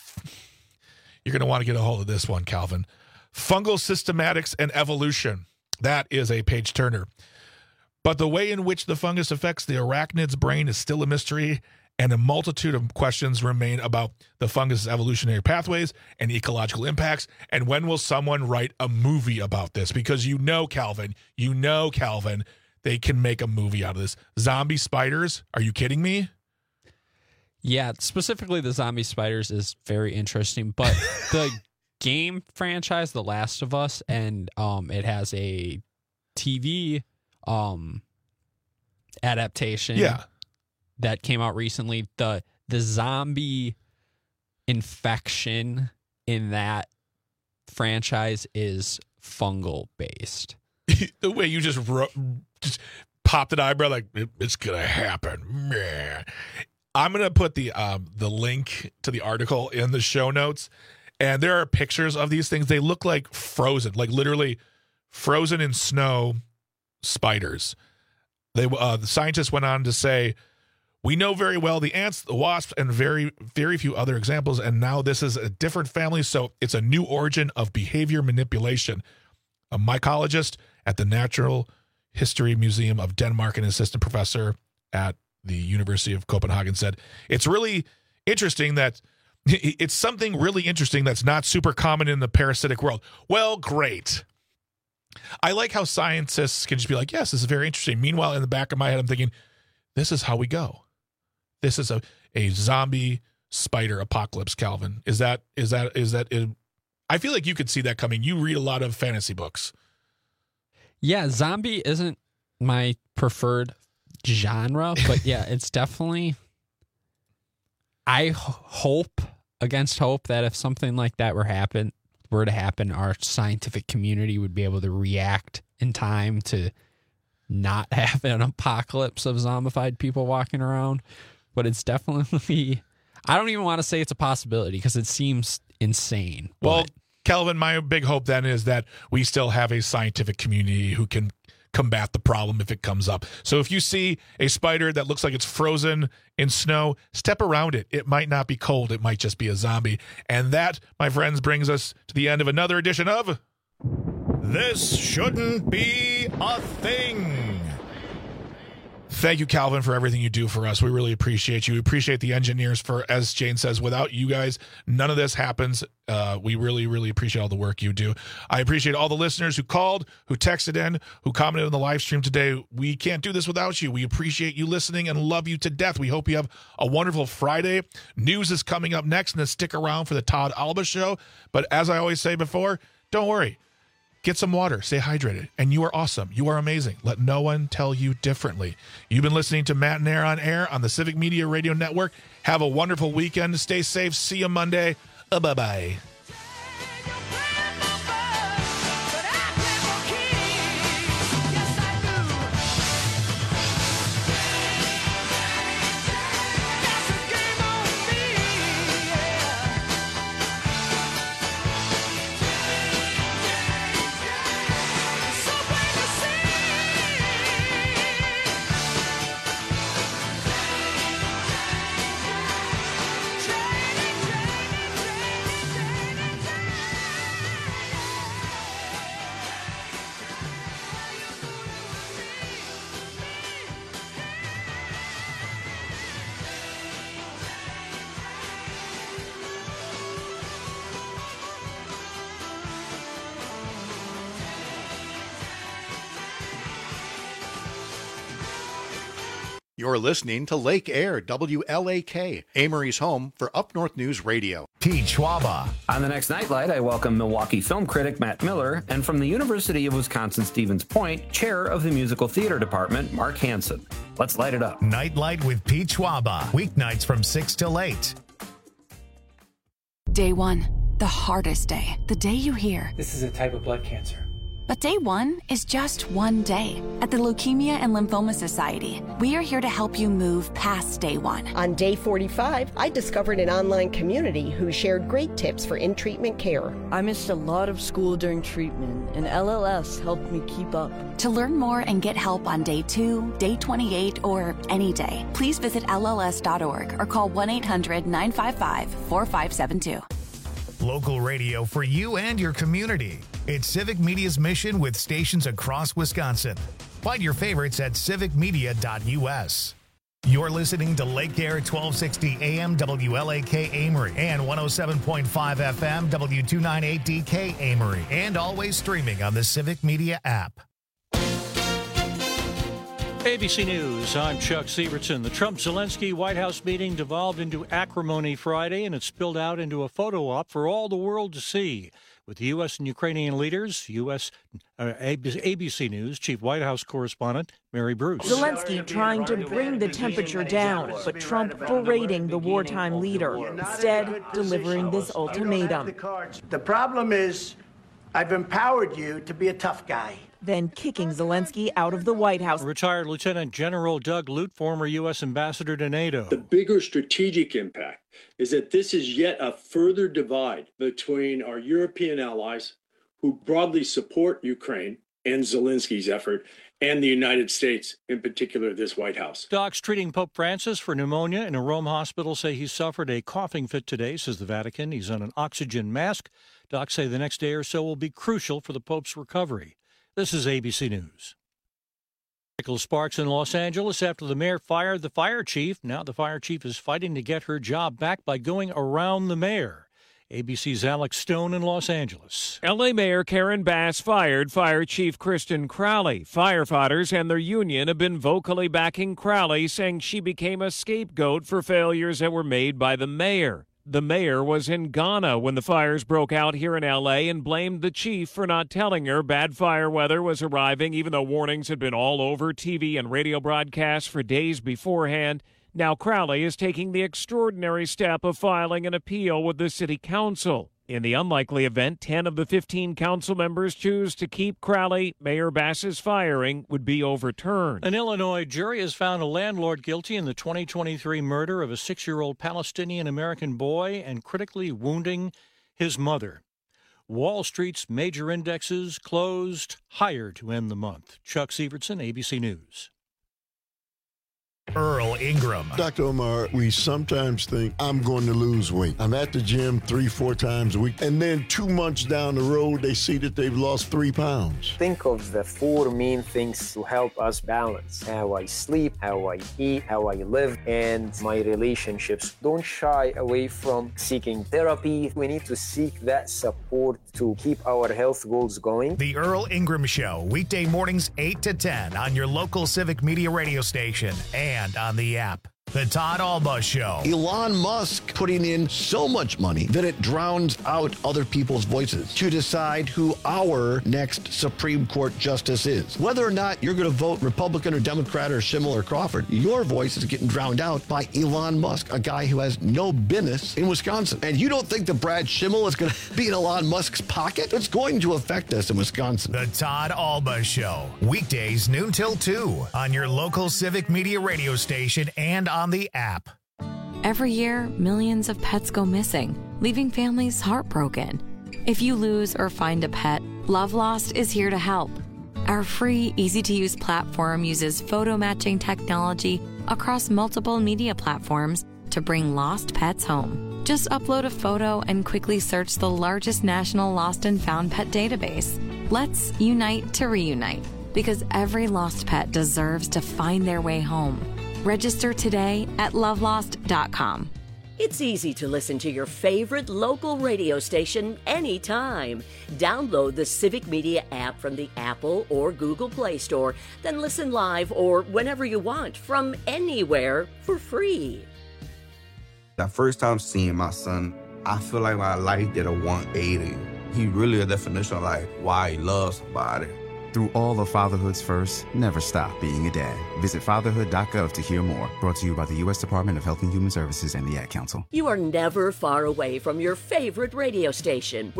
You're going to want to get a hold of this one, Calvin. Fungal Systematics and Evolution. That is a page turner. But the way in which the fungus affects the arachnid's brain is still a mystery, and a multitude of questions remain about the fungus's evolutionary pathways and ecological impacts. And when will someone write a movie about this? Because you know, Calvin, you know, Calvin, they can make a movie out of this. Zombie spiders? Are you kidding me? Yeah, specifically the zombie spiders is very interesting, but the game franchise, The Last of Us, and um, it has a T V um, adaptation. Yeah. That came out recently. The the zombie infection in that franchise is fungal based. The way you just ro- just popped an eyebrow like it, it's gonna happen. Meh. I'm gonna put the um, the link to the article in the show notes, and there are pictures of these things. They look like frozen, like literally frozen in snow spiders. They uh, the scientists went on to say, we know very well the ants, the wasps, and very, very few other examples, and now this is a different family, so it's a new origin of behavior manipulation. A mycologist at the Natural History Museum of Denmark and assistant professor at the University of Copenhagen said, it's really interesting that it's something really interesting that's not super common in the parasitic world. Well, great. I like how scientists can just be like, yes, this is very interesting. Meanwhile, in the back of my head, I'm thinking, this is how we go. This is a, a zombie spider apocalypse, Calvin. Is that, is that, is that, is, I feel like you could see that coming. You read a lot of fantasy books. Yeah, zombie isn't my preferred genre, but yeah, it's definitely, I h- hope against hope that if something like that were happen, were to happen, our scientific community would be able to react in time to not have an apocalypse of zombified people walking around. But it's definitely, I don't even want to say it's a possibility because it seems insane. Well, Calvin, my big hope then is that we still have a scientific community who can combat the problem if it comes up. So if you see a spider that looks like it's frozen in snow, step around it. It might not be cold. It might just be a zombie. And that, my friends, brings us to the end of another edition of This Shouldn't Be a Thing. Thank you, Calvin, for everything you do for us. We really appreciate you. We appreciate the engineers for, as Jane says, without you guys, none of this happens. Uh, we really, really appreciate all the work you do. I appreciate all the listeners who called, who texted in, who commented on the live stream today. We can't do this without you. We appreciate you listening and love you to death. We hope you have a wonderful Friday. News is coming up next, and then stick around for the Todd Alba Show. But as I always say before, don't worry. Get some water. Stay hydrated. And you are awesome. You are amazing. Let no one tell you differently. You've been listening to Matt and Air on Air on the Civic Media Radio Network. Have a wonderful weekend. Stay safe. See you Monday. Uh, bye-bye. You're listening to Lake Air, W L A K, Amory's home for Up North News Radio. Pete Schwaba. On the next Nightlight, I welcome Milwaukee film critic Matt Miller, and from the University of Wisconsin-Stevens Point, chair of the musical theater department, Mark Hansen. Let's light it up. Nightlight with Pete Schwaba. Weeknights from six till eight. Day one, the hardest day. The day you hear, this is a type of blood cancer. But day one is just one day. At the Leukemia and Lymphoma Society, we are here to help you move past day one. On day forty-five, I discovered an online community who shared great tips for in-treatment care. I missed a lot of school during treatment, and L L S helped me keep up. To learn more and get help on day two, day twenty-eight, or any day, please visit L L S dot org or call one eight hundred nine five five four five seven two. Local radio for you and your community. It's Civic Media's mission with stations across Wisconsin. Find your favorites at civic media dot U S. You're listening to Lake Air twelve sixty A M W L A K Amory and one oh seven point five F M W two ninety-eight D K Amory, and always streaming on the Civic Media app. A B C News, I'm Chuck Sievertson. The Trump-Zelensky White House meeting devolved into acrimony Friday, and it spilled out into a photo op for all the world to see. With the U S and Ukrainian leaders, U S uh, A B C News Chief White House correspondent Mary Bruce. Zelensky trying to bring the temperature down, but Trump berating the wartime leader, instead delivering this ultimatum. The problem is, I've empowered you to be a tough guy. Then kicking Zelensky out of the White House. Retired Lieutenant General Doug Lute, former U S ambassador to NATO. The bigger strategic impact is that this is yet a further divide between our European allies who broadly support Ukraine and Zelensky's effort, and the United States, in particular this White House. Docs treating Pope Francis for pneumonia in a Rome hospital say he suffered a coughing fit today, says the Vatican. He's on an oxygen mask. Docs say the next day or so will be crucial for the Pope's recovery. This is A B C News. Michael Sparks in Los Angeles after the mayor fired the fire chief. Now the fire chief is fighting to get her job back by going around the mayor. A B C's Alex Stone in Los Angeles. L A Mayor Karen Bass fired Fire Chief Kristen Crowley. Firefighters and their union have been vocally backing Crowley, saying she became a scapegoat for failures that were made by the mayor. The mayor was in Ghana when the fires broke out here in L A and blamed the chief for not telling her bad fire weather was arriving, even though warnings had been all over T V and radio broadcasts for days beforehand. Now Crowley is taking the extraordinary step of filing an appeal with the city council. In the unlikely event ten of the fifteen council members choose to keep Crowley, Mayor Bass's firing would be overturned. An Illinois jury has found a landlord guilty in the twenty twenty-three murder of a six-year-old Palestinian-American boy and critically wounding his mother. Wall Street's major indexes closed higher to end the month. Chuck Sievertson, A B C News. Earl Ingram. Doctor Omar, we sometimes think I'm going to lose weight. I'm at the gym three, four times a week, and then two months down the road, they see that they've lost three pounds. Think of the four main things to help us balance: how I sleep, how I eat, how I live, and my relationships. Don't shy away from seeking therapy. We need to seek that support to keep our health goals going. The Earl Ingram Show, weekday mornings eight to ten on your local Civic Media radio station and on the app. The Todd Alba Show. Elon Musk putting in so much money that it drowns out other people's voices to decide who our next Supreme Court justice is. Whether or not you're going to vote Republican or Democrat or Schimmel or Crawford, your voice is getting drowned out by Elon Musk, a guy who has no business in Wisconsin. And you don't think that Brad Schimmel is going to be in Elon Musk's pocket? It's going to affect us in Wisconsin. The Todd Alba Show. Weekdays noon till two on your local Civic Media radio station and on the app. Every year, millions of pets go missing, leaving families heartbroken. If you lose or find a pet, Love Lost is here to help. Our free, easy-to-use platform uses photo matching technology across multiple media platforms to bring lost pets home. Just upload a photo and quickly search the largest national lost and found pet database. Let's unite to reunite, because every lost pet deserves to find their way home. Register today at love lost dot com. It's easy to listen to your favorite local radio station anytime. Download the Civic Media app from the Apple or Google Play Store, then listen live or whenever you want from anywhere for free. The first time seeing my son, I feel like my life did a one eighty. He really a definition of like why he loves somebody. Through all of fatherhood's first, never stop being a dad. Visit fatherhood dot gov to hear more. Brought to you by the U S Department of Health and Human Services and the Ad Council. You are never far away from your favorite radio station.